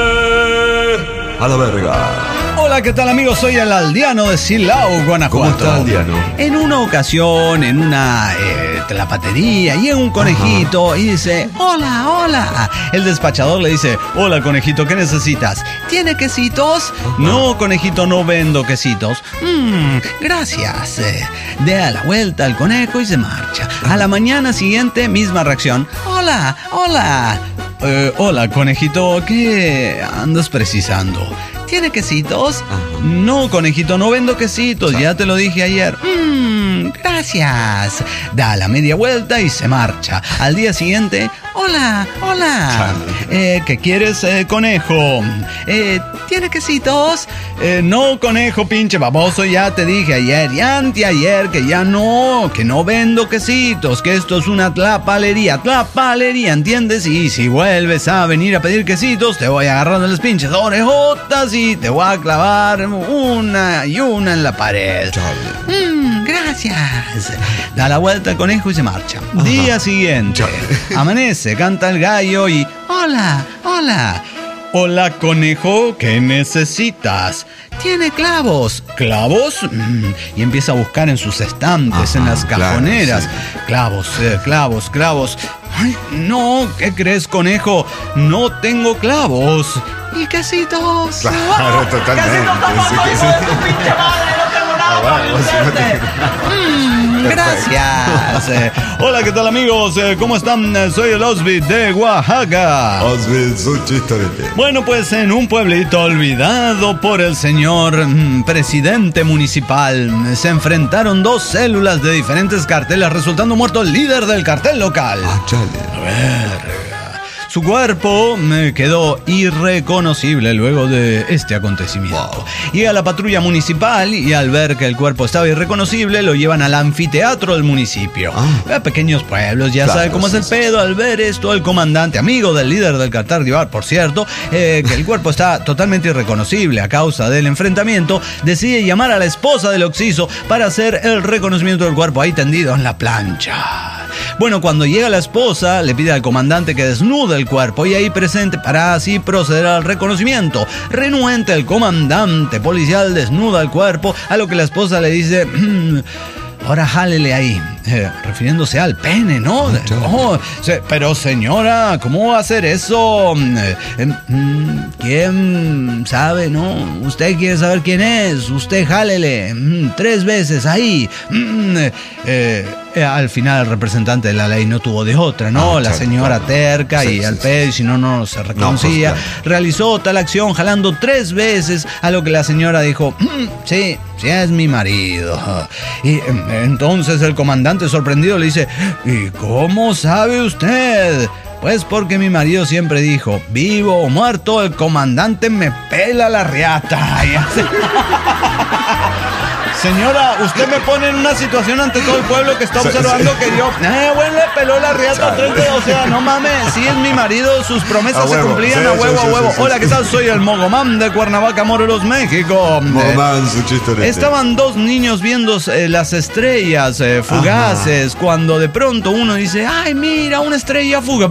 A la verga. Hola, ¿qué tal, amigos? Soy el aldeano de Silao, Guanajuato. ¿Cómo está, aldeano? En una ocasión, en una eh, tlapatería, y en un conejito, Ajá. y dice, hola, hola. El despachador le dice, hola, conejito, ¿qué necesitas? ¿Tiene quesitos? Ajá. No, conejito, no vendo quesitos. Mmm, gracias. Eh, da la vuelta al conejo y se marcha. Ajá. A la mañana siguiente, misma reacción. Hola, hola. Eh, hola, conejito, ¿qué andas precisando? ¿Tiene quesitos? Ajá. No, conejito, no vendo quesitos, ya te lo dije ayer. Mmm, gracias. Da la media vuelta y se marcha. Al día siguiente, hola, hola. Eh, ¿Qué quieres, eh, conejo? Eh, ¿Tiene quesitos? Eh, no, conejo, pinche baboso, ya te dije ayer y anteayer que ya no, que no vendo quesitos, que esto es una tlapalería, tlapalería, ¿entiendes? Y si vuelves a venir a pedir quesitos, te voy agarrando las pinches orejotas y te voy a clavar una y una en la pared. Mm, gracias. Da la vuelta al conejo y se marcha. Ajá. Día siguiente. Amanece, canta el gallo y... Hola, hola. Hola, conejo, ¿qué necesitas? Tiene clavos. ¿Clavos? Mm, y empieza a buscar en sus estantes, Ajá, en las cajoneras. Claro, sí. Clavos, eh, clavos, clavos. Ay, no, ¿qué crees, conejo? No tengo clavos. ¿Y quesitos? Claro, ¡Oh! totalmente. ¡Quesitos tampoco! Sí, sí. ¡Tu pinche madre! ¡No tengo nada para ofrecerte! Mm, gracias. Eh, hola, ¿qué tal, amigos? Eh, ¿Cómo están? Eh, soy el Osby de Oaxaca. Osby, su chistorete. Bueno, pues en un pueblito olvidado por el señor mm, presidente municipal, se enfrentaron dos células de diferentes carteles, resultando muerto el líder del cartel local. Ah, chale. A ver... Su cuerpo quedó irreconocible luego de este acontecimiento. Wow. Llega la patrulla municipal y al ver que el cuerpo estaba irreconocible lo llevan al anfiteatro del municipio. Ah. Pequeños pueblos, ya claro, sabe cómo sí, es el pedo. Al ver esto, el comandante, amigo del líder del cartel rival, por cierto, eh, que el cuerpo está totalmente irreconocible a causa del enfrentamiento, decide llamar a la esposa del occiso para hacer el reconocimiento del cuerpo ahí tendido en la plancha. Bueno, cuando llega la esposa, le pide al comandante que desnude el cuerpo y ahí presente para así proceder al reconocimiento. Renuente, el comandante policial desnuda el cuerpo, a lo que la esposa le dice... Ahora jálele ahí, eh, refiriéndose al pene, ¿no? Oh, se, pero señora, ¿cómo va a hacer eso? Eh, eh, ¿Quién sabe, no? Usted quiere saber quién es, usted jálele mm, tres veces ahí. Mm, eh, eh, al final el representante de la ley no tuvo de otra, ¿no? Ah, la señora claro. terca sí, y sí, al pedo, y si no, no se reconocía. No, pues, claro. Realizó tal acción jalando tres veces, a lo que la señora dijo, mm, sí, sí es mi marido. Y entonces el comandante sorprendido le dice, ¿y cómo sabe usted? Pues porque mi marido siempre dijo, vivo o muerto, el comandante me pela la riata. Señora, usted me pone en una situación ante todo el pueblo que está observando sí, sí. que yo, eh, bueno, le peló la riata tres veces, o sea, no mames, sí es mi marido, sus promesas a se huevo. cumplían sí, a huevo, sí, a huevo. Sí, sí, Hola, sí. ¿qué tal? Soy el Mogomán de Cuernavaca, Morelos, México. Mogomán, su chistorete. Estaban dos niños viendo eh, las estrellas eh, fugaces, Ajá. cuando de pronto uno dice, ay, mira, una estrella fugaz.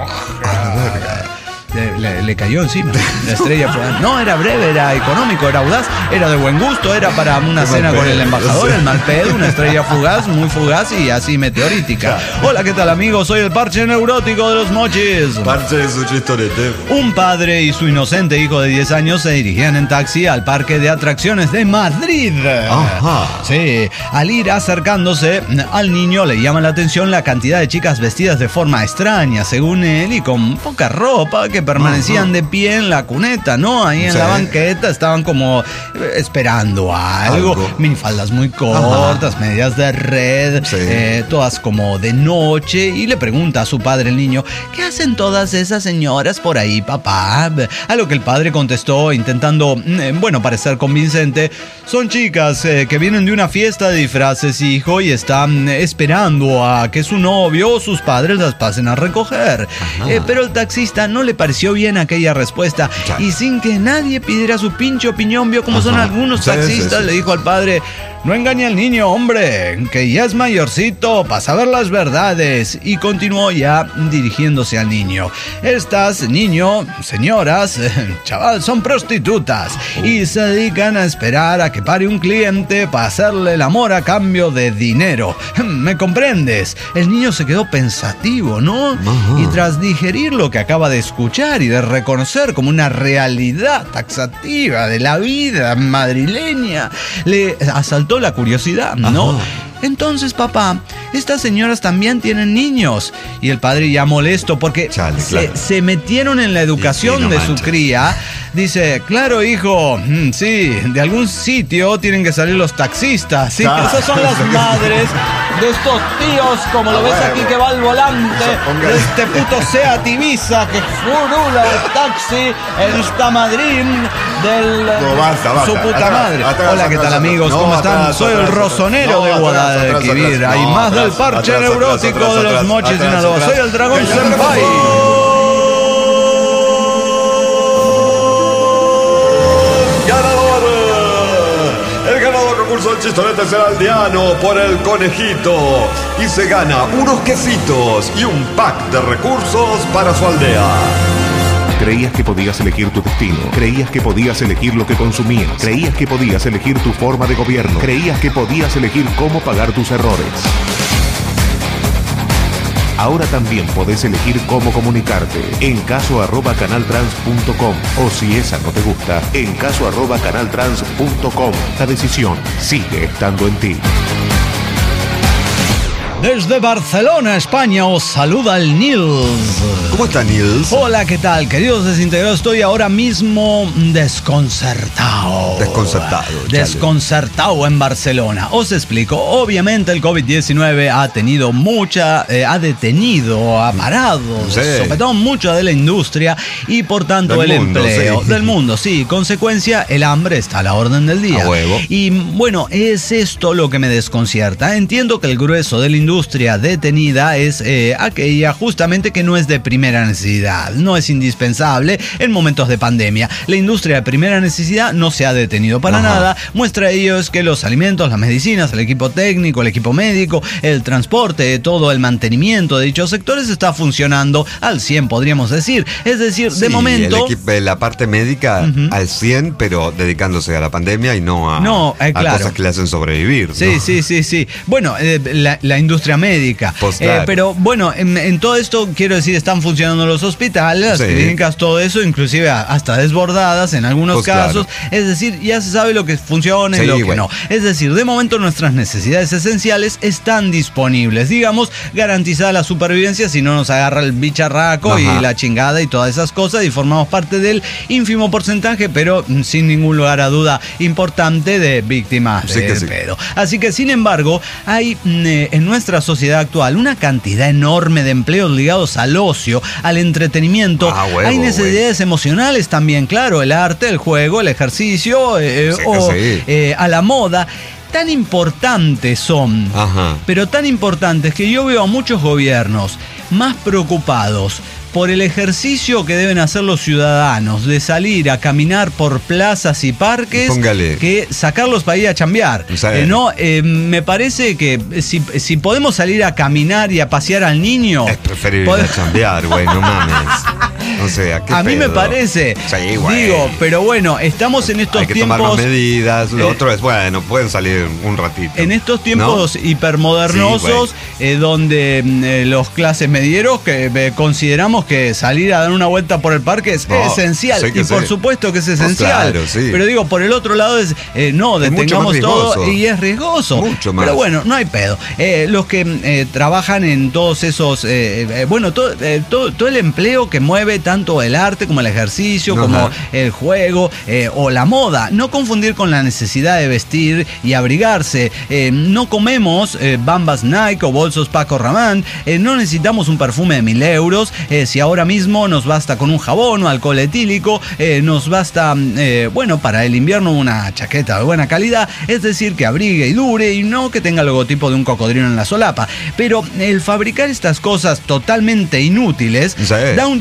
Le, le, le cayó encima la estrella. No, era breve, era económico, era audaz, era de buen gusto, era para una cena con el embajador, el mal pedo, una estrella fugaz, muy fugaz y así meteorítica. Hola, ¿qué tal, amigos? Soy el parche neurótico de los mochis. Parche de su chistorete. Un padre y su inocente hijo de diez años se dirigían en taxi al parque de atracciones de Madrid. Ajá. Sí, al ir acercándose al niño le llama la atención la cantidad de chicas vestidas de forma extraña, según él, y con poca ropa, que permanecían uh-huh. de pie en la cuneta, ¿no? Ahí en sí. la banqueta estaban como esperando algo. algo. Minifaldas muy cortas, uh-huh. medias de red, sí. eh, todas como de noche. Y le pregunta a su padre, el niño, ¿qué hacen todas esas señoras por ahí, papá? A lo que el padre contestó, intentando, eh, bueno, parecer convincente, son chicas eh, que vienen de una fiesta de disfraces, hijo, y están esperando a que su novio o sus padres las pasen a recoger. Uh-huh. Eh, pero el taxista no le pareció pareció bien aquella respuesta. Claro. Y sin que nadie pidiera su pinche opinión, vio como son Ajá. algunos Sí, taxistas, sí, sí. le dijo al padre: no engañe al niño, hombre, que ya es mayorcito para saber las verdades. Y continuó ya dirigiéndose al niño: estas, niño, señoras, eh, chaval, son prostitutas y se dedican a esperar a que pare un cliente para hacerle el amor a cambio de dinero. ¿Me comprendes? El niño se quedó pensativo, ¿no? Ajá. Y tras digerir lo que acaba de escuchar y de reconocer como una realidad taxativa de la vida madrileña, le asaltó la curiosidad, ¿no? Ajá. Entonces, papá, estas señoras también tienen niños. Y el padre, ya molesto porque Chale, se, claro. se metieron en la educación Y sí, no de su manches. cría, dice: claro, hijo, mm, sí, de algún sitio tienen que salir los taxistas. Sí, Claro. esas son las madres de estos tíos, como lo A ves huevo. aquí que va al volante, Ponga- de este puto Seat Ibiza que furula el taxi en esta Madrid del No, basta, basta. su puta Atrás, madre. atrás, Hola, ¿qué atrás, tal, atrás. amigos? No, ¿Cómo están? atrás, Soy el atrás, rosonero atrás. de No, atrás, Guadalquivir. atrás, atrás. Hay No, más del atrás, parche atrás, neurótico atrás, de los atrás, mochis de atrás, Sinaloa. atrás. Soy el dragón Ya, ya, senpai. ¡Ganador! El ganador concurso del chistorete será Aldeano por el conejito. Y se gana unos quesitos y un pack de recursos para su aldea. Creías que podías elegir tu destino. Creías que podías elegir lo que consumías. Creías que podías elegir tu forma de gobierno. Creías que podías elegir cómo pagar tus errores. Ahora también podés elegir cómo comunicarte. En caso arroba canaltrans punto com. O si esa no te gusta, en caso arroba canaltrans punto com. La decisión sigue estando en ti. Desde Barcelona, España, os saluda el Nils. ¿Cómo está, Nils? Hola, ¿qué tal? Queridos desintegrados, estoy ahora mismo desconcertado. Desconcertado, chale. Desconcertado en Barcelona. Os explico. Obviamente el COVID diecinueve ha tenido mucha, eh, ha detenido, ha parado, Sí. sopetón mucho de la industria y por tanto Del el mundo, empleo. sí. Del mundo, sí. Consecuencia, el hambre está a la orden del día. A huevo. Y bueno, es esto lo que me desconcierta. Entiendo que el grueso de la industria detenida es eh, aquella justamente que no es de primera necesidad, no es indispensable en momentos de pandemia. La industria de primera necesidad no se ha detenido para Ajá. nada. Muestra de ello es que los alimentos, las medicinas, el equipo técnico, el equipo médico, el transporte, todo el mantenimiento de dichos sectores está funcionando al cien, podríamos decir. Es decir, de Sí, momento... el equipo- la parte médica Ujú. al cien, pero dedicándose a la pandemia y no a, No, eh, a claro. cosas que le hacen sobrevivir. Sí, ¿no? sí, sí, sí. Bueno, eh, la, la industria médica. Pues Eh, claro. pero bueno, en, en todo esto quiero decir, están funcionando los hospitales, las Sí. clínicas, todo eso, inclusive a- hasta desbordadas en algunos Pues casos. claro. Es decir, ya se sabe lo que funciona y Sí, lo que bueno. no. Es decir, de momento nuestras necesidades esenciales están disponibles. Digamos, garantizada la supervivencia si no nos agarra el bicharraco Ajá. y la chingada y todas esas cosas, y formamos parte del ínfimo porcentaje, pero mm, sin ningún lugar a duda importante de víctimas Sí de que sí. pedo. Así que, sin embargo, hay mm, eh, en nuestra sociedad actual una cantidad enorme de empleos ligados al ocio, al entretenimiento. Ah, huevo, hay necesidades emocionales también, claro, el arte, el juego, el ejercicio eh, Sí que o sí. eh, a la moda. Tan importantes son, Ajá. pero tan importantes que yo veo a muchos gobiernos más preocupados por el ejercicio que deben hacer los ciudadanos de salir a caminar por plazas y parques, Póngale. que sacarlos para ir a chambear. Sí. Eh, no, eh, me parece que si, si podemos salir a caminar y a pasear al niño, Es preferible pod- ir a chambear, güey, no mames. O sea, ¿qué a mí me pedo? parece. Sí, güey. Digo, pero bueno, estamos en estos Hay que tiempos. tomar las medidas. Lo eh, otro es, bueno, pueden salir un ratito. En estos tiempos ¿no? hipermodernosos, Sí, eh, donde mm, eh, los clases medieros que eh, consideramos que salir a dar una vuelta por el parque es No, esencial. sí que Y por sí. supuesto que es Pues esencial. claro, sí. Pero digo, por el otro lado es, eh, no, Es mucho detengamos más todo riesgoso. y es riesgoso. Mucho más. Pero bueno, no hay pedo. Eh, los que eh, trabajan en todos esos, eh, eh, bueno, todo, eh, todo, todo el empleo que mueve tanto el arte como el ejercicio, Ajá. como el juego eh, o la moda. No confundir con la necesidad de vestir y abrigarse. Eh, no comemos eh, bambas Nike o bolsos Paco Rabanne. Eh, no necesitamos un perfume de mil euros. Eh, si ahora mismo nos basta con un jabón o alcohol etílico, eh, nos basta, eh, bueno, para el invierno una chaqueta de buena calidad. Es decir, que abrigue y dure y no que tenga el logotipo de un cocodrilo en la solapa. Pero el fabricar estas cosas totalmente inútiles Sí. da un chingo de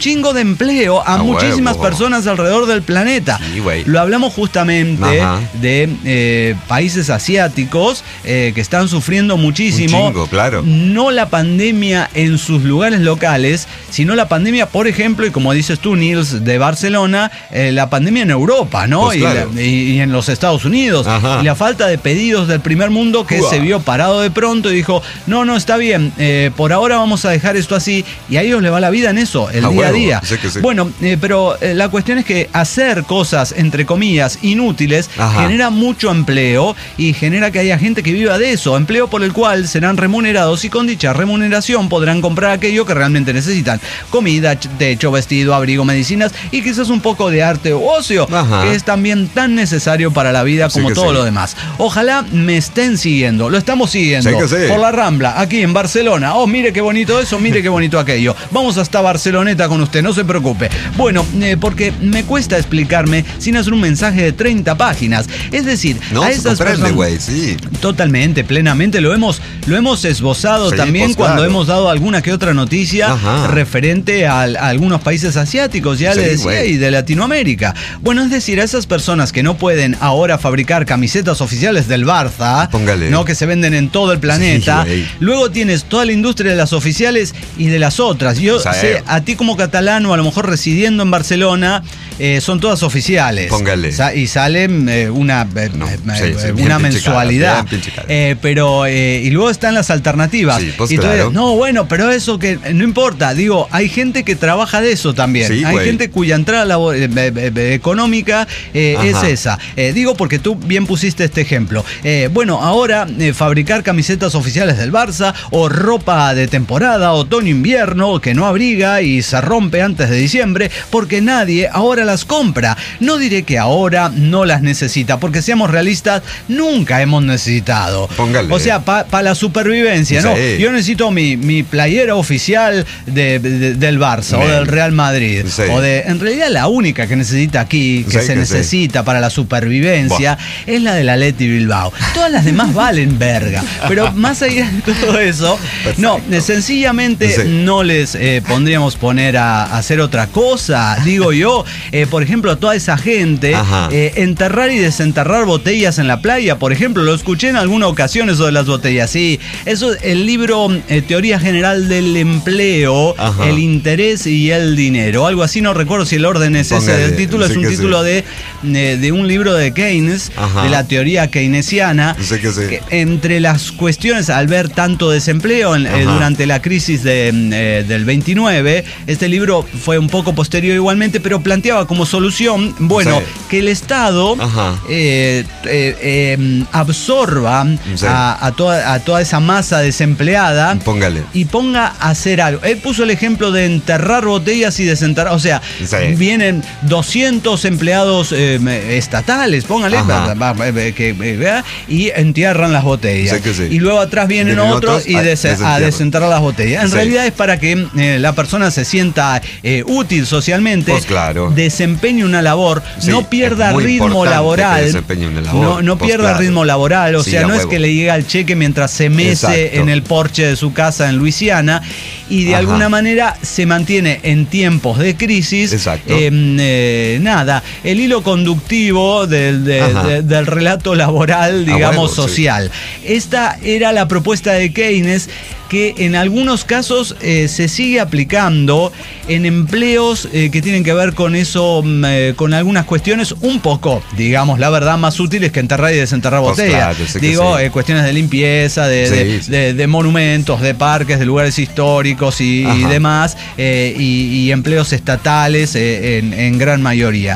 empleo a, A muchísimas huevo. personas alrededor del planeta. Sí, güey. Lo hablamos justamente Ajá. de eh, países asiáticos eh, que están sufriendo muchísimo. Un chingo, claro. No la pandemia en sus lugares locales, sino la pandemia, por ejemplo, y como dices tú, Nils, de Barcelona, eh, la pandemia en Europa, ¿no? Pues y, claro. la- y- y en los Estados Unidos. Ajá. Y la falta de pedidos del primer mundo que Uah. se vio parado de pronto y dijo, no, no, está bien, eh, por ahora vamos a dejar esto así. Y a ellos les va la vida en eso, el A día a huevo, día. sí que sí. Bueno, eh, pero eh, la cuestión es que hacer cosas, entre comillas, inútiles, Ajá. genera mucho empleo y genera que haya gente que viva de eso. Empleo por el cual serán remunerados y con dicha remuneración podrán comprar aquello que realmente necesitan. Comida, ch- techo, vestido, abrigo, medicinas y quizás un poco de arte o ocio, Ajá. que es también tan necesario para la vida Sí como que todo sí. lo demás. Ojalá me estén siguiendo. Lo estamos siguiendo Sí que sí. por la Rambla, aquí en Barcelona. Oh, mire qué bonito eso, mire qué bonito aquello. Vamos hasta Barceloneta con usted, no se preocupe. Bueno, eh, porque me cuesta explicarme sin hacer un mensaje de treinta páginas. Es decir, No, a se esas comprende, personas... güey, sí. Totalmente, plenamente. Lo hemos, lo hemos esbozado Sí, también pues, cuando claro. hemos dado alguna que otra noticia Ajá. referente a, a algunos países asiáticos, ya Sí, le decía, güey. y de Latinoamérica. Bueno, es decir, a esas personas que no pueden ahora fabricar camisetas oficiales del Barça, Póngale. ¿no? Que se venden en todo el planeta. Sí, güey. Luego tienes toda la industria de las oficiales y de las otras. Yo O sea, sé, eh. a ti como catalano, a lo mejor residiendo en Barcelona, eh, son todas oficiales. Póngale. Sa- y salen eh, una, eh, No, eh, sí, sí, eh, bien una pinche mensualidad. cara, bien pinche cara. Eh, pero, eh, y luego están las alternativas. Sí, pues y tú claro. dices, no, bueno, pero eso que no importa. Digo, hay gente que trabaja de eso también. Sí, hay güey. gente cuya entrada labo- eh, eh, eh, económica eh, es Ajá. esa. Eh, digo porque tú bien pusiste este ejemplo. Eh, bueno, ahora eh, fabricar camisetas oficiales del Barça o ropa de temporada, otoño-invierno, que no abriga y se rompe antes de diciembre, porque nadie ahora las compra. No diré que ahora no las necesita, porque seamos realistas, nunca hemos necesitado. Póngale. O sea, para la supervivencia, ¿no? Sí. Yo necesito mi, mi playera oficial de, de- del Barça o Men. del Real Madrid. Sí. O de, en realidad la única que necesita aquí, que Sí, se que necesita para la supervivencia, es la del Atleti Bilbao. Todas las demás valen verga. Pero más allá de todo eso, no, eh, sencillamente Sí. no les eh, pondríamos poner a, a hacer otra cosa. Digo yo, eh, por ejemplo, a toda esa gente, Ajá. eh, enterrar y desenterrar botellas en la playa, por ejemplo, lo escuché en alguna ocasión eso de las botellas. Sí, eso, el libro eh, Teoría General del Empleo, Ajá. el interés y el dinero. Algo así, no recuerdo si el orden es ese Póngale, del título, sí es un que título sí. de, de, de un libro de Keynes, Ajá. de la teoría keynesiana. Sí que sí. que entre las cuestiones, al ver tanto desempleo en- eh, Ajá. durante la crisis de, eh, del veintinueve, este libro fue un poco posterior igualmente, pero planteaba como solución, bueno, Sí. que el Estado Ajá. eh, eh, eh, absorba Sí. a, a toda, a toda esa masa desempleada Póngale. y ponga a hacer algo. Él puso el ejemplo de enterrar botellas y desenterrar, o sea, Sí. vienen doscientos empleados eh, estatales, póngale, Ajá. va- va- va- que, eh, y entierran las botellas. Sí que sí. Y luego atrás vienen, Vienen otros otros y a des- a desentierrar. desenterrar las botellas. En Sí. realidad es para que eh, la persona se sienta eh, útil socialmente, Pues claro. desempeñe una labor, Sí, no pierda es muy ritmo importante laboral, que desempeñe una labor. no, no Pues pierda claro. ritmo laboral, o Sí, sea, a no es huevo. que le llega el cheque mientras se mece Exacto. en el porche de su casa en Luisiana y de Ajá. alguna manera se mantiene en tiempos de crisis. Exacto. eh, eh, nada, el hilo conductivo del, de- Ajá. de- del relato laboral, digamos, huevo, sí. social. Esta era la propuesta de Keynes, que en algunos casos eh, se sigue aplicando en empleos eh, que tienen que ver con eso, mm, eh, con algunas cuestiones un poco, digamos, la verdad, más útiles que enterrar y desenterrar Pues botellas. claro, sé que Digo, sí. eh, cuestiones de limpieza, de, Sí, de- sí. de- de monumentos, de parques, de lugares históricos y, y Ajá. demás, eh, y, y empleos estatales eh, en, en gran mayoría.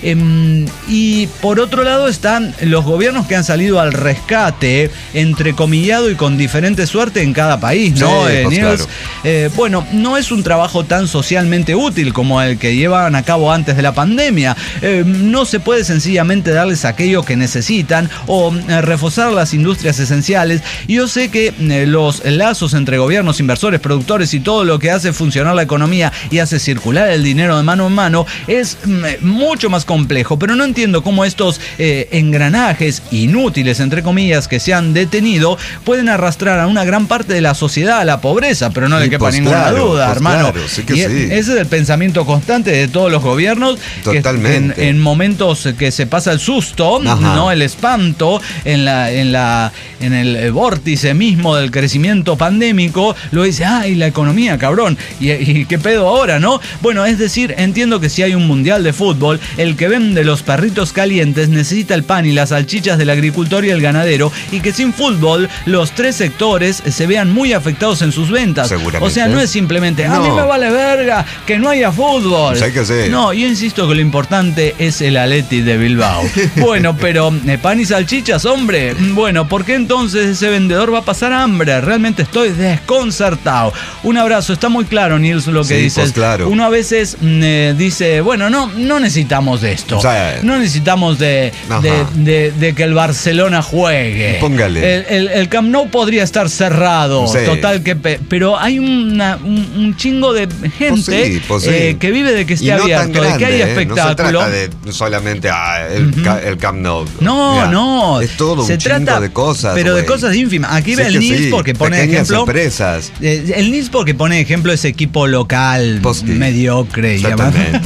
Em, y por otro lado están los gobiernos que han salido al rescate, entrecomillado y con diferente suerte en cada país, ¿no? Sí, Eh, pues Niels? claro. Eh, bueno, no es un trabajo tan socialmente útil como el que llevan a cabo antes de la pandemia. Eh, no se puede sencillamente darles aquello que necesitan o eh, reforzar las industrias esenciales. Yo sé que eh, los lazos entre gobiernos, inversores, productores y todo lo que hace funcionar la economía y hace circular el dinero de mano en mano es mm, mucho más complicado complejo, pero no entiendo cómo estos eh, engranajes inútiles, entre comillas, que se han detenido, pueden arrastrar a una gran parte de la sociedad a la pobreza, pero no le quepa pues ninguna claro, duda, pues hermano. claro, sí que y sí. Ese es el pensamiento constante de todos los gobiernos. Totalmente. Que en, en momentos que se pasa el susto, Ajá. no el espanto, en la, en la, en el vórtice mismo del crecimiento pandémico, lo dice, ay, la economía, cabrón, y, y qué pedo ahora, ¿no? Bueno, es decir, entiendo que si hay un mundial de fútbol, el que vende los perritos calientes necesita el pan y las salchichas del agricultor y el ganadero, y que sin fútbol los tres sectores se vean muy afectados en sus ventas. Seguramente. O sea, no es simplemente, a No. mí me vale verga que no haya fútbol. Pues hay que hacer. No, yo insisto que lo importante es el Athletic de Bilbao. Bueno, pero eh, pan y salchichas, hombre. Bueno, ¿por qué entonces ese vendedor va a pasar hambre? Realmente estoy desconcertado. Un abrazo, está muy claro, Nils, lo que Sí, dices. pues claro. Uno a veces mm, eh, dice, bueno, no, no necesitamos de esto. O sea, no necesitamos de, Ajá. de, de- de que el Barcelona juegue. Póngale. El, el- el Camp Nou podría estar cerrado. Sí. Total, que pe- pero hay una- un, un chingo de gente Pues sí, pues sí. eh, que vive de que esté Y no tan abierto, de que grande, hay ¿eh? espectáculo. No se trata de solamente ah, el, Ujú. ca- el Camp Nou. No, Mira, no. Es todo un se chingo trata, de cosas. pero de güey. cosas ínfimas. Aquí Sí ve el que Nils sí, porque pone pequeñas ejemplo. empresas. eh, el Nils porque pone ejemplo ese equipo local Pues sí. mediocre. Exactamente.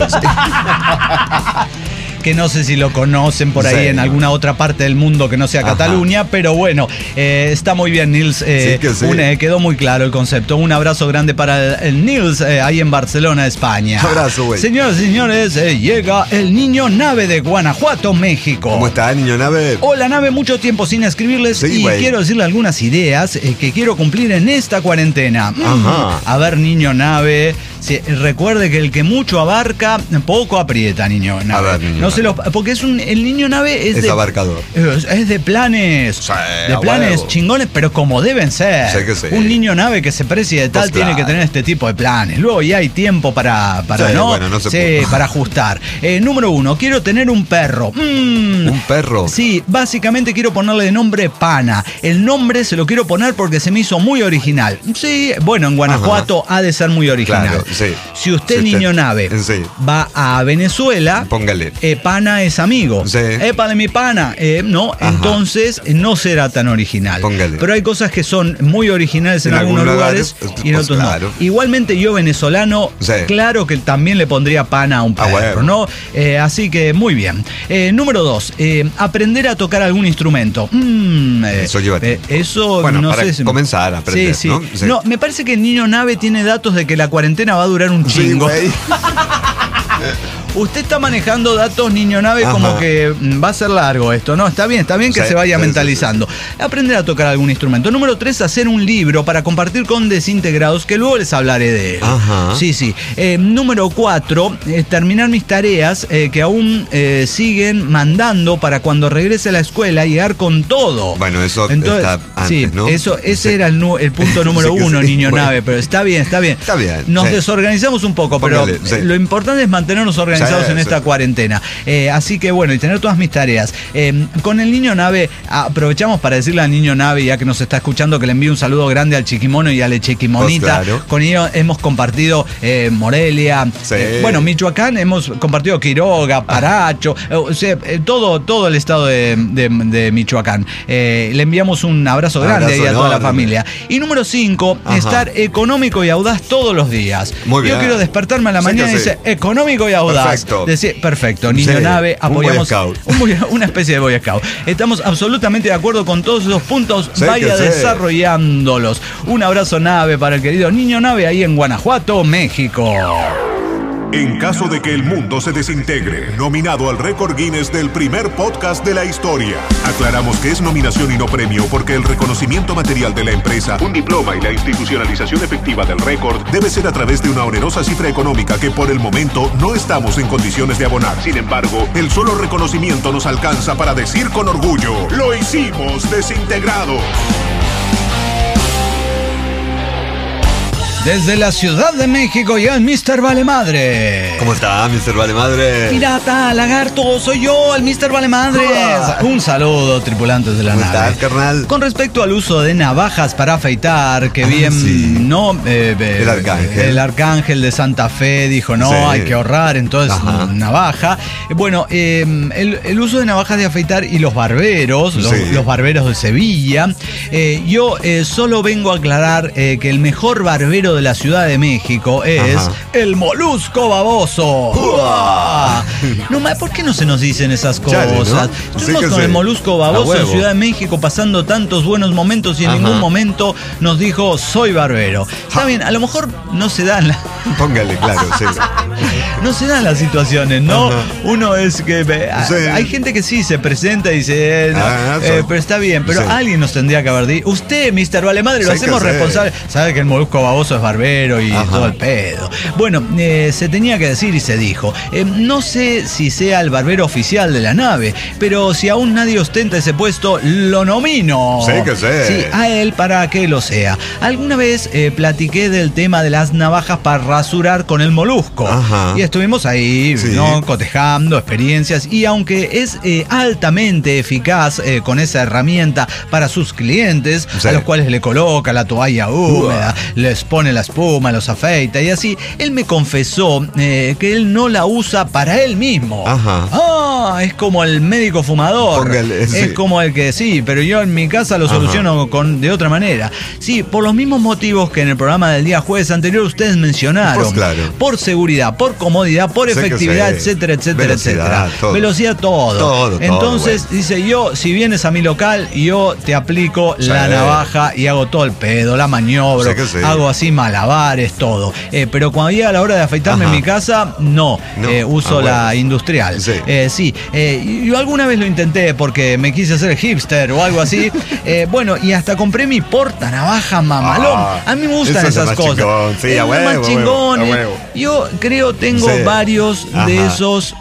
llamado- que no sé si lo conocen por ahí Sí. en alguna otra parte del mundo que no sea Ajá. Cataluña, pero bueno, eh, está muy bien, Nils. eh, Sí que sí. un- eh, quedó muy claro el concepto. Un abrazo grande para el, el Nils eh, ahí en Barcelona, España. Abrazo, güey. Señoras y señores, eh, llega el niño nave de Guanajuato, México. ¿Cómo está, niño nave? Hola, nave, mucho tiempo sin escribirles Sí, y güey. quiero decirle algunas ideas eh, que quiero cumplir en esta cuarentena. Mm, Ajá. A ver, niño nave, si- recuerde que el que mucho abarca, poco aprieta, niño nave. A ver, niño no se nave. lo, porque es un, el niño nave es, Es de abarcador. Es, es de planes, Sí, de a planes huevo. chingones, pero como deben ser. Sí que sí. Un niño nave que se precie de tal Pues tiene claro. que tener este tipo de planes. Luego ya hay tiempo para, para Sí, no, bueno, no se Sí, puede. para ajustar. Eh, número uno, quiero tener un perro. Mm, ¿Un perro? Sí, básicamente quiero ponerle de nombre Pana. El nombre se lo quiero poner porque se me hizo muy original. Sí, bueno, en Guanajuato ha de ser muy original. Claro, sí. Si usted, Si usted- niño nave, sí. va a Venezuela, Póngale. eh, Pana es amigo. Sí. Épale mi pana. Eh, no, Ajá. entonces eh, no será tan original. Póngale. Pero hay cosas que son muy originales en, En algunos algunos lugares lugares, y en pues otros claro. no. Igualmente yo venezolano, Sí. claro que también le pondría Pana a un Ah, perro, bueno. ¿no? Eh, así que muy bien. Eh, número dos, eh, aprender a tocar algún instrumento. Mm, eh, Eso lleva eh, tiempo. eso Bueno, no para sé si- comenzar a aprender, sí, sí. ¿no? Sí. No, me parece que el niño nave tiene datos de que la cuarentena va a durar un Sí, chingo. güey. Usted está manejando datos, niño nave, Ajá. como que mm, va a ser largo esto, ¿no? Está bien, está bien que Sí, se vaya sí, mentalizando. Aprender a tocar algún instrumento. Número tres, hacer un libro para compartir con desintegrados, que luego les hablaré de él. Ajá. Sí, sí. Eh, número cuatro, eh, terminar mis tareas eh, que aún eh, siguen mandando para cuando regrese a la escuela llegar con todo. Bueno, eso está antes, sí, ¿no? eso, ese Sí. era el, nu- el punto número Sí que uno, sí. niño Bueno. nave, pero está bien, está bien. Está bien, Nos sí. desorganizamos un poco, pero Póngale, sí. lo importante es mantenernos organizados Sí, en esta sí. cuarentena. Eh, así que bueno, y tener todas mis tareas. Eh, con el niño nave, aprovechamos para decirle al niño nave, ya que nos está escuchando, que le envíe un saludo grande al chiquimono y a la chiquimonita. Pues claro. Con ellos hemos compartido eh, Morelia, Sí. eh, bueno, Michoacán, hemos compartido Quiroga, Paracho, eh, o sea, eh, todo, todo el estado de, de- de Michoacán. Eh, le enviamos un abrazo grande Abrazo ahí a toda la enorme. familia. Y número cinco, Ajá. estar económico y audaz todos los días. Muy Yo bien. quiero despertarme a la Sí mañana que y sí. decir económico y audaz. Perfecto. Decir, perfecto, niño Sí, nave, un apoyamos Boy Scout. un boy- una especie de Boy Scout. Estamos absolutamente de acuerdo con todos esos puntos. Sí Vaya que sí. desarrollándolos. Un abrazo nave para el querido niño nave ahí en Guanajuato, México. En caso de que el mundo se desintegre, nominado al récord Guinness del primer podcast de la historia. Aclaramos que es nominación y no premio porque el reconocimiento material de la empresa, un diploma y la institucionalización efectiva del récord debe ser a través de una onerosa cifra económica que por el momento no estamos en condiciones de abonar. Sin embargo, el solo reconocimiento nos alcanza para decir con orgullo, ¡lo hicimos desintegrados! Desde la Ciudad de México y el mister Valemadre. ¿Cómo está, mister Valemadre? Pirata, lagarto, soy yo, el mister Valemadre. Un saludo, tripulantes de la ¿Cómo nave. estás, carnal? Con respecto al uso de navajas para afeitar, que Ah, bien, sí. no... Eh, eh, El arcángel. El arcángel de Santa Fe dijo, no, Sí. hay que ahorrar, entonces Ajá. navaja. Bueno, eh, el, el uso de navajas de afeitar y los barberos, los, Sí. los barberos de Sevilla. Eh, yo eh, solo vengo a aclarar eh, que el mejor barbero de la Ciudad de México es Ajá. el Molusco Baboso. ¡Uah! No, ma, ¿por qué no se nos dicen esas cosas? Chale, ¿no? Estuvimos Sí que con sí. el Molusco A Baboso en huevo. Ciudad de México pasando tantos buenos momentos y en Ajá. ningún momento nos dijo soy barbero. Está bien, a lo mejor no se dan la- Póngale, claro, sí. no se dan las situaciones, ¿no? Ajá. Uno es que ve- a- Sí. hay gente que sí se presenta y dice, eh, no, Ah, eh, so- pero está bien, pero sí. alguien nos tendría que haber dicho, usted, mister Valemadre, lo Sí, hacemos que sí. responsable. Sabe que el Molusco Baboso es barbero y Ajá. todo el pedo. Bueno, eh, se tenía que decir y se dijo. Eh, no sé si sea el barbero oficial de la nave, pero si aún nadie ostenta ese puesto, lo nomino. Sí, que sí. Sí, a él para que lo sea. Alguna vez eh, platiqué del tema de las navajas para rasurar con el molusco. Ajá. Y estuvimos ahí, Sí. ¿no? Cotejando experiencias. Y aunque es eh, altamente eficaz eh, con esa herramienta para sus clientes, Sí. a los cuales le coloca la toalla húmeda, les pone la espuma, los afeita y así, él me confesó eh, que él no la usa para él mismo. Ajá. Ah, es como el médico fumador. Póngale, sí. Es como el que sí, pero yo en mi casa lo Ajá. soluciono con, de otra manera. Sí, por los mismos motivos que en el programa del día jueves anterior ustedes mencionaron. Pues claro. Por seguridad, por comodidad, por Sé que efectividad, sé. etcétera, etcétera, Velocidad, etcétera. todo. Velocidad, todo. Todo, todo, Entonces, güey. dice yo, si vienes a mi local, yo te aplico Sí. la navaja y hago todo el pedo, la maniobro, Sé que sí. hago así malabares, todo. Eh, pero cuando llega la hora de afeitarme Ajá. en mi casa, no, No. Eh, uso Ah, la bueno. industrial. Sí. Eh, sí, eh, y- yo alguna vez lo intenté porque me quise hacer hipster o algo así. Eh, bueno, y hasta compré mi porta navaja mamalón. Ah, a mí me gustan eso es lo esas más cosas. chingón, sí, Es a lo huevo, más a huevo, chingón, a eh. huevo. Yo creo tengo Sí. varios de Ajá. esos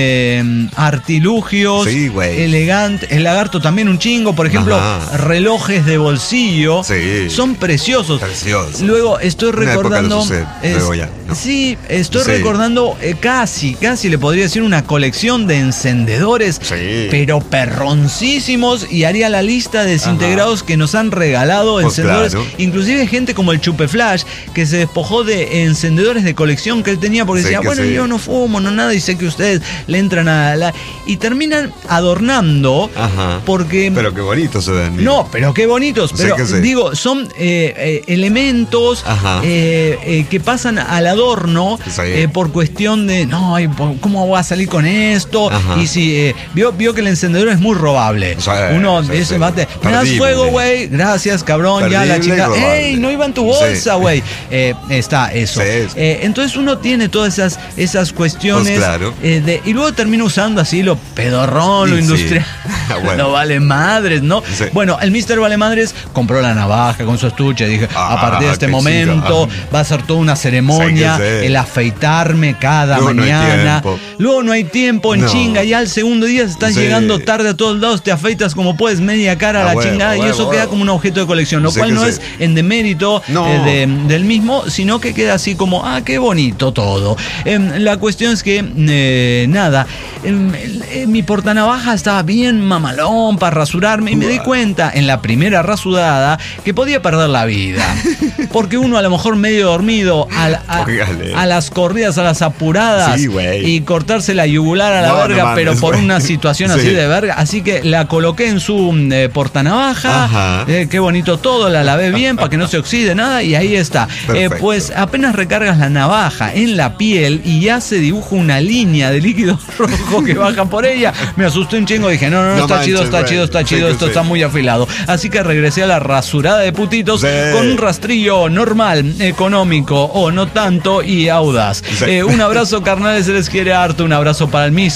eh, artilugios Sí, güey. elegantes. El lagarto también un chingo. Por ejemplo, Ajá. relojes de bolsillo. Sí. Son preciosos. Preciosos. Luego estoy Una época recordando. los usé, luego ya, no. Sí, estoy Sí. recordando eh, casi, casi le podría decir una colección de encendedores, Sí. pero perroncísimos, y haría la lista de desintegrados que nos han regalado Pues encendedores, claro. inclusive gente como el Chupe Flash, que se despojó de encendedores de colección que él tenía porque Sí, decía, que bueno, sí. yo no fumo, no nada, y sé que ustedes le entran a la... Y terminan adornando Ajá. porque... Pero qué bonito se ven. mira. No, pero qué bonitos. Sé Pero que sí. digo, son eh, eh, elementos Ajá. eh, eh, que pasan al adorno Sí. eh, por cuestión de, no, ay, ¿cómo voy a salir con esto? Ajá. Y si eh, vio, vio que el encendedor es muy robable. Sí, Uno sí, dice, sí. mate, me das Perdible. fuego, güey. Gracias, cabrón. ya la Perdible y chica. robable. ¡Ey! No iba en tu bolsa, Sí. güey. Eh, está eso. Sí, sí. Eh, entonces uno tiene todas esas, esas cuestiones. Pues claro. eh, de, y luego termina usando así lo pedorrón, lo Y sí. industrial. Ah, bueno. No vale madres, ¿no? Sí. Bueno, el mister Valemadres compró la navaja con su estuche. Dije, Ah, a partir de este qué momento chica. va a ser toda una ceremonia, Sí, que sí. el afeitarme cada Luego no hay mañana. tiempo. Luego no hay tiempo, en No. chinga. Ya al segundo día estás Sí. llegando tarde a todos lados, te afeitas como puedes, media cara a Ah, la huevo, chingada, y huevo, eso queda huevo. como un objeto de colección, lo Sí, cual que no sí. es en demérito No. eh, de- del mismo, sino que queda así como, ah, qué bonito todo. Em, la cuestión es que, eh, nada, em, eh, mi portanavaja estaba bien mamalón para rasurarme y me di cuenta en la primera rasurada que podía perder la vida. Porque uno a lo mejor medio dormido a, la- a- Póngale. a las corridas, a las apuradas Sí, güey. y cortarse la yugular a la No, no verga, mames, pero por güey. una situación así Sí. de verga. Así que la coloqué en su eh, portanavaja. Ajá. Eh, qué bonito todo, la lavé bien para que no se oxide nada y ahí está. Eh, Perfecto. pues apenas recargas la navaja en la piel y ya se dibuja una línea de líquido rojo que baja por ella. Me asusté un chingo, dije, no, no, no, No está manches, chido, está güey. chido, está Sí chido, que esto sí. está muy afilado. Así que regresé a la rasurada de putitos Sí. con un rastrillo normal, económico o no tanto y audaz. Sí. Eh, un abrazo, carnales, se les quiere harto. Un abrazo para el mister Vale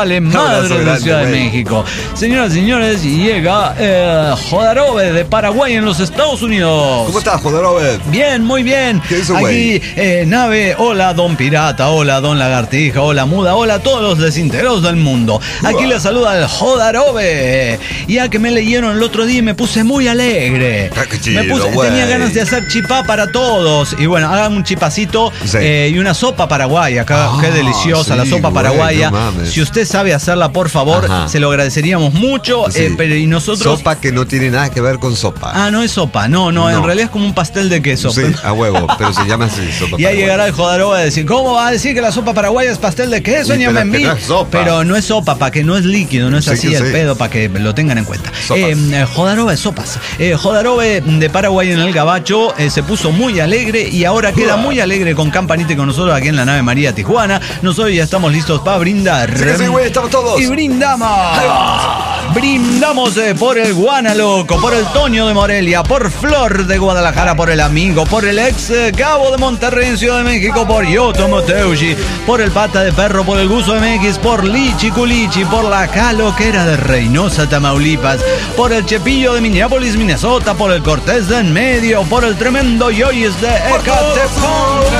vale, madre de la Ciudad de México. Señoras y señores, llega eh, Jodorowsky de Paraguay en los Estados Unidos. ¿Cómo estás, Jodorowsky? Bien, muy bien. ¿Qué hizo, Aquí, eh, nave, hola, don Pirata, hola, don Lagartija, hola, Muda, hola, todos los desintegrados del mundo. Aquí les saluda el Jodorowsky. Ya que me leyeron el otro día y me puse muy alegre. Ah, qué chido, me puse, güey. tenía ganas de hacer chipá para todos. Y bueno, hagan un chipacito Sí. eh, y una sopa paraguaya. Acá, Ah, qué deliciosa sí, la sopa güey, paraguaya. no mames. Si usted sabe hacerla, por favor, Ajá. se lo agradeceríamos mucho. Sí. Eh, pero y nosotros. Sopa que no tiene nada que ver con sopa. Ah, no es sopa, no, no, en No. realidad es como un pastel de queso. Sí, a huevo, pero se llama así, sopa Y ahí paraguaya. llegará el Jodorowsky a decir, ¿cómo va a decir que la sopa paraguaya es pastel de queso, Sí, ña pero Membi? que no es sopa. Pero no es sopa, para que no es líquido, no es Sí, así que el sí. pedo, para que lo tengan en cuenta. Sopas. Eh, eh, Jodorowsky, sopas. Eh, Jodorowsky de Paraguay en el Gabacho eh, se puso muy alegre y ahora queda muy alegre con Campanita y con nosotros aquí en la nave María Tijuana. Nosotros ya estamos listos para brindar. Sí, que sí, güey, estamos todos. Y brindamos. Brindamos eh, por el Guanaloco, por el Toño de Morelia, por Flor de Guadalajara, por el Amigo, por el ex eh, Cabo de Monterrey en Ciudad de México, por Yoto Moteushi, por el Pata de Perro, por el Guso M X, por Lichi Culichi, por la Caloquera de Reynosa, Tamaulipas, por el Chepillo de Minneapolis, Minnesota, por el Cortés de En Medio, por el Tremendo Yoyes de Ecatepec.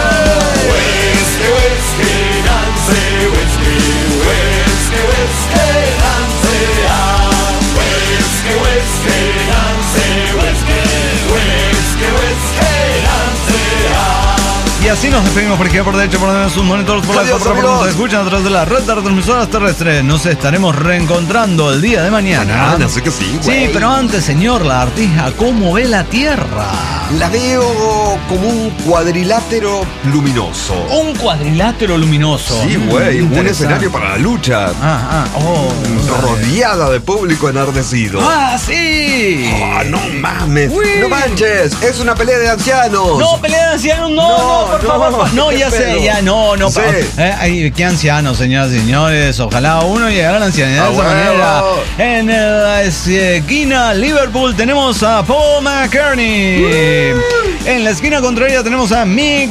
Y así nos despedimos por aquí, por derecho, por donde sus monitores, por la Adiós, por amigos. nos escuchan a través de la red de retransmisoras terrestres. Nos estaremos reencontrando el día de mañana. Mañana, sí que sí, güey. Sí, pero antes, señor Lagartija, ¿cómo ve la Tierra? La veo como un cuadrilátero luminoso. Un cuadrilátero luminoso. Sí, Mm, güey, un interesante. escenario para la lucha. Ah, ah, oh. Rodeada de público enardecido. ¡Ah, sí! Ah, no mames. Uy. No manches, es una pelea de ancianos. No, pelea de ancianos, no, no, No, por no, favor. No, qué ya sé, pedo. ya, no, no. Sí. pa- eh, ay, qué ancianos, señoras y señores. Ojalá uno llegara a la ancianidad Ah, de esa huevo. manera. En la esquina Liverpool tenemos a Paul McCartney. En la esquina contraria tenemos a Mick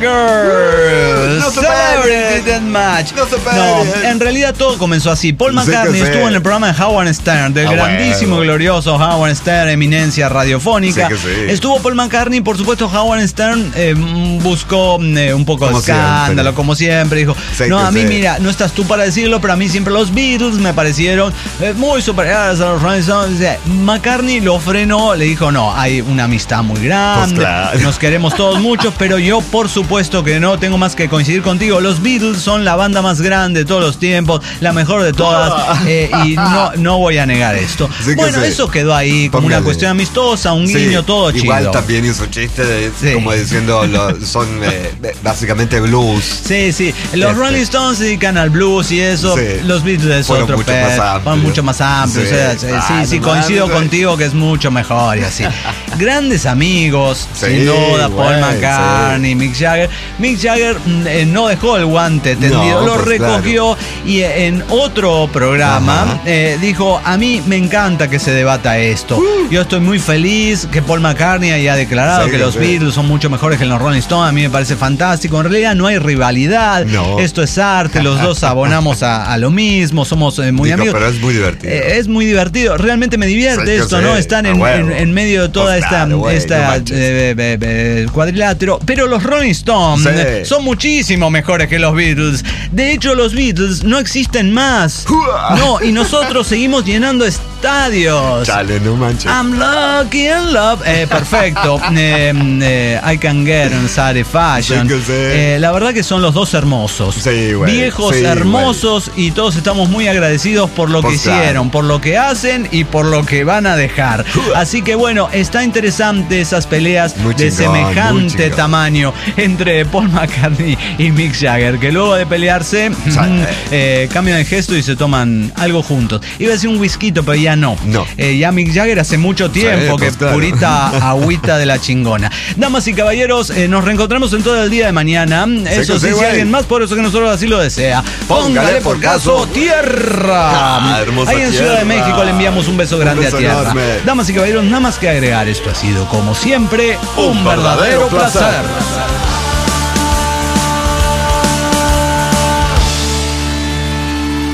Jagger. No se Celebrity peleen. Deathmatch. No se No, peleen. en realidad todo comenzó así. Paul Sí que McCartney sí. estuvo en el programa de Howard Stern, del Ah, grandísimo y huevo. glorioso Howard Stern, eminencia radiofónica. Sí que sí. Estuvo Paul McCartney, por supuesto Howard Stern eh, mm, buscó eh, un poco Como de escándalo, siempre. como siempre. Dijo, Sí no, que a mí sí. mira, no estás tú para decirlo, pero a mí siempre los Beatles me parecieron eh, muy superiores a los Rolling Stones. O sea, McCartney lo frenó, le dijo, no, hay una amistad muy grande, Pues claro. nos queremos todos mucho, pero yo por supuesto que no tengo más que coincidir contigo. Los Beatles son la banda más grande de todos los tiempos, la mejor de todas, eh, y no, no voy a negar esto. Sí que Bueno, sí. eso quedó ahí como una Póngale. cuestión amistosa, un Sí, guiño, todo igual chido. también hizo chiste de, Sí. como diciendo lo- son eh, básicamente blues. Sí, sí. Los Este. Rolling Stones se dedican al blues y eso. Sí. Los Beatles es Fueron otro mucho pez. más amplios. Fueron mucho más amplios. Sí. O sea, sí, Ah, sí, sí, no coincido mames. contigo que es mucho mejor y así. Grandes amigos, Sí, sin duda, Paul güey, McCartney, Mick Jagger. Mick Jagger mm, eh, no dejó el guante tendido, No, lo pues, recogió y eh, en otro programa Ajá. eh, dijo, a mí me encanta que se debata esto. Uh. Yo estoy muy feliz que Paul McCartney haya declarado Sí, que los sí. Beatles son mucho mejores que los Rolling Stones. A mí me parece fantástico. En realidad no hay rivalidad. No. Esto es arte. Los dos abonamos a, a lo mismo. Somos eh, muy Digo, amigos. pero es muy divertido. Eh, es muy divertido. Realmente me divierte Sí, yo esto, sé. ¿no? Están A en, huevo. en- en medio de toda Pues esta, claro, güey, esta no manches. eh, eh, eh, cuadrilátero. Pero los Rolling Stones Sí. eh, son muchísimo mejores que los Beatles. De hecho, los Beatles no existen más. Uah. No, y nosotros seguimos llenando estadios. Chale, no manches. I'm lucky in love. Eh, perfecto. Eh, eh, I can get in satisfaction. Sí que sí. Eh, la verdad que son los dos hermosos. Sí, güey. Viejos, Sí, hermosos, y todos estamos muy agradecidos por lo que Pues claro. hicieron, por lo que hacen y por lo que van a dejar. Así que bueno, está interesante esas peleas Muy de chingón, muy semejante chingón. tamaño entre Paul McCartney y Mick Jagger, que luego de pelearse Chale. eh, cambian el gesto y se toman algo juntos. Iba a decir un whisky, pero ya no. No. Eh, ya Mick Jagger hace mucho tiempo pues, que claro. purita agüita de la chingona. Damas y caballeros, eh, nos reencontramos en todo el día de mañana. Eso que sí, sí, si güey. alguien más poderoso que nosotros así lo desea. Póngale por caso tierra. Ah, hermosa Ahí en Ciudad de tierra. México le enviamos un beso Un grande beso a tierra. enorme. Damas y caballeros, nada más que agregar, esto ha sido como siempre un, Un verdadero verdadero placer. placer.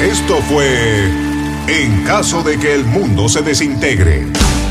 Esto fue En caso de que el mundo se desintegre.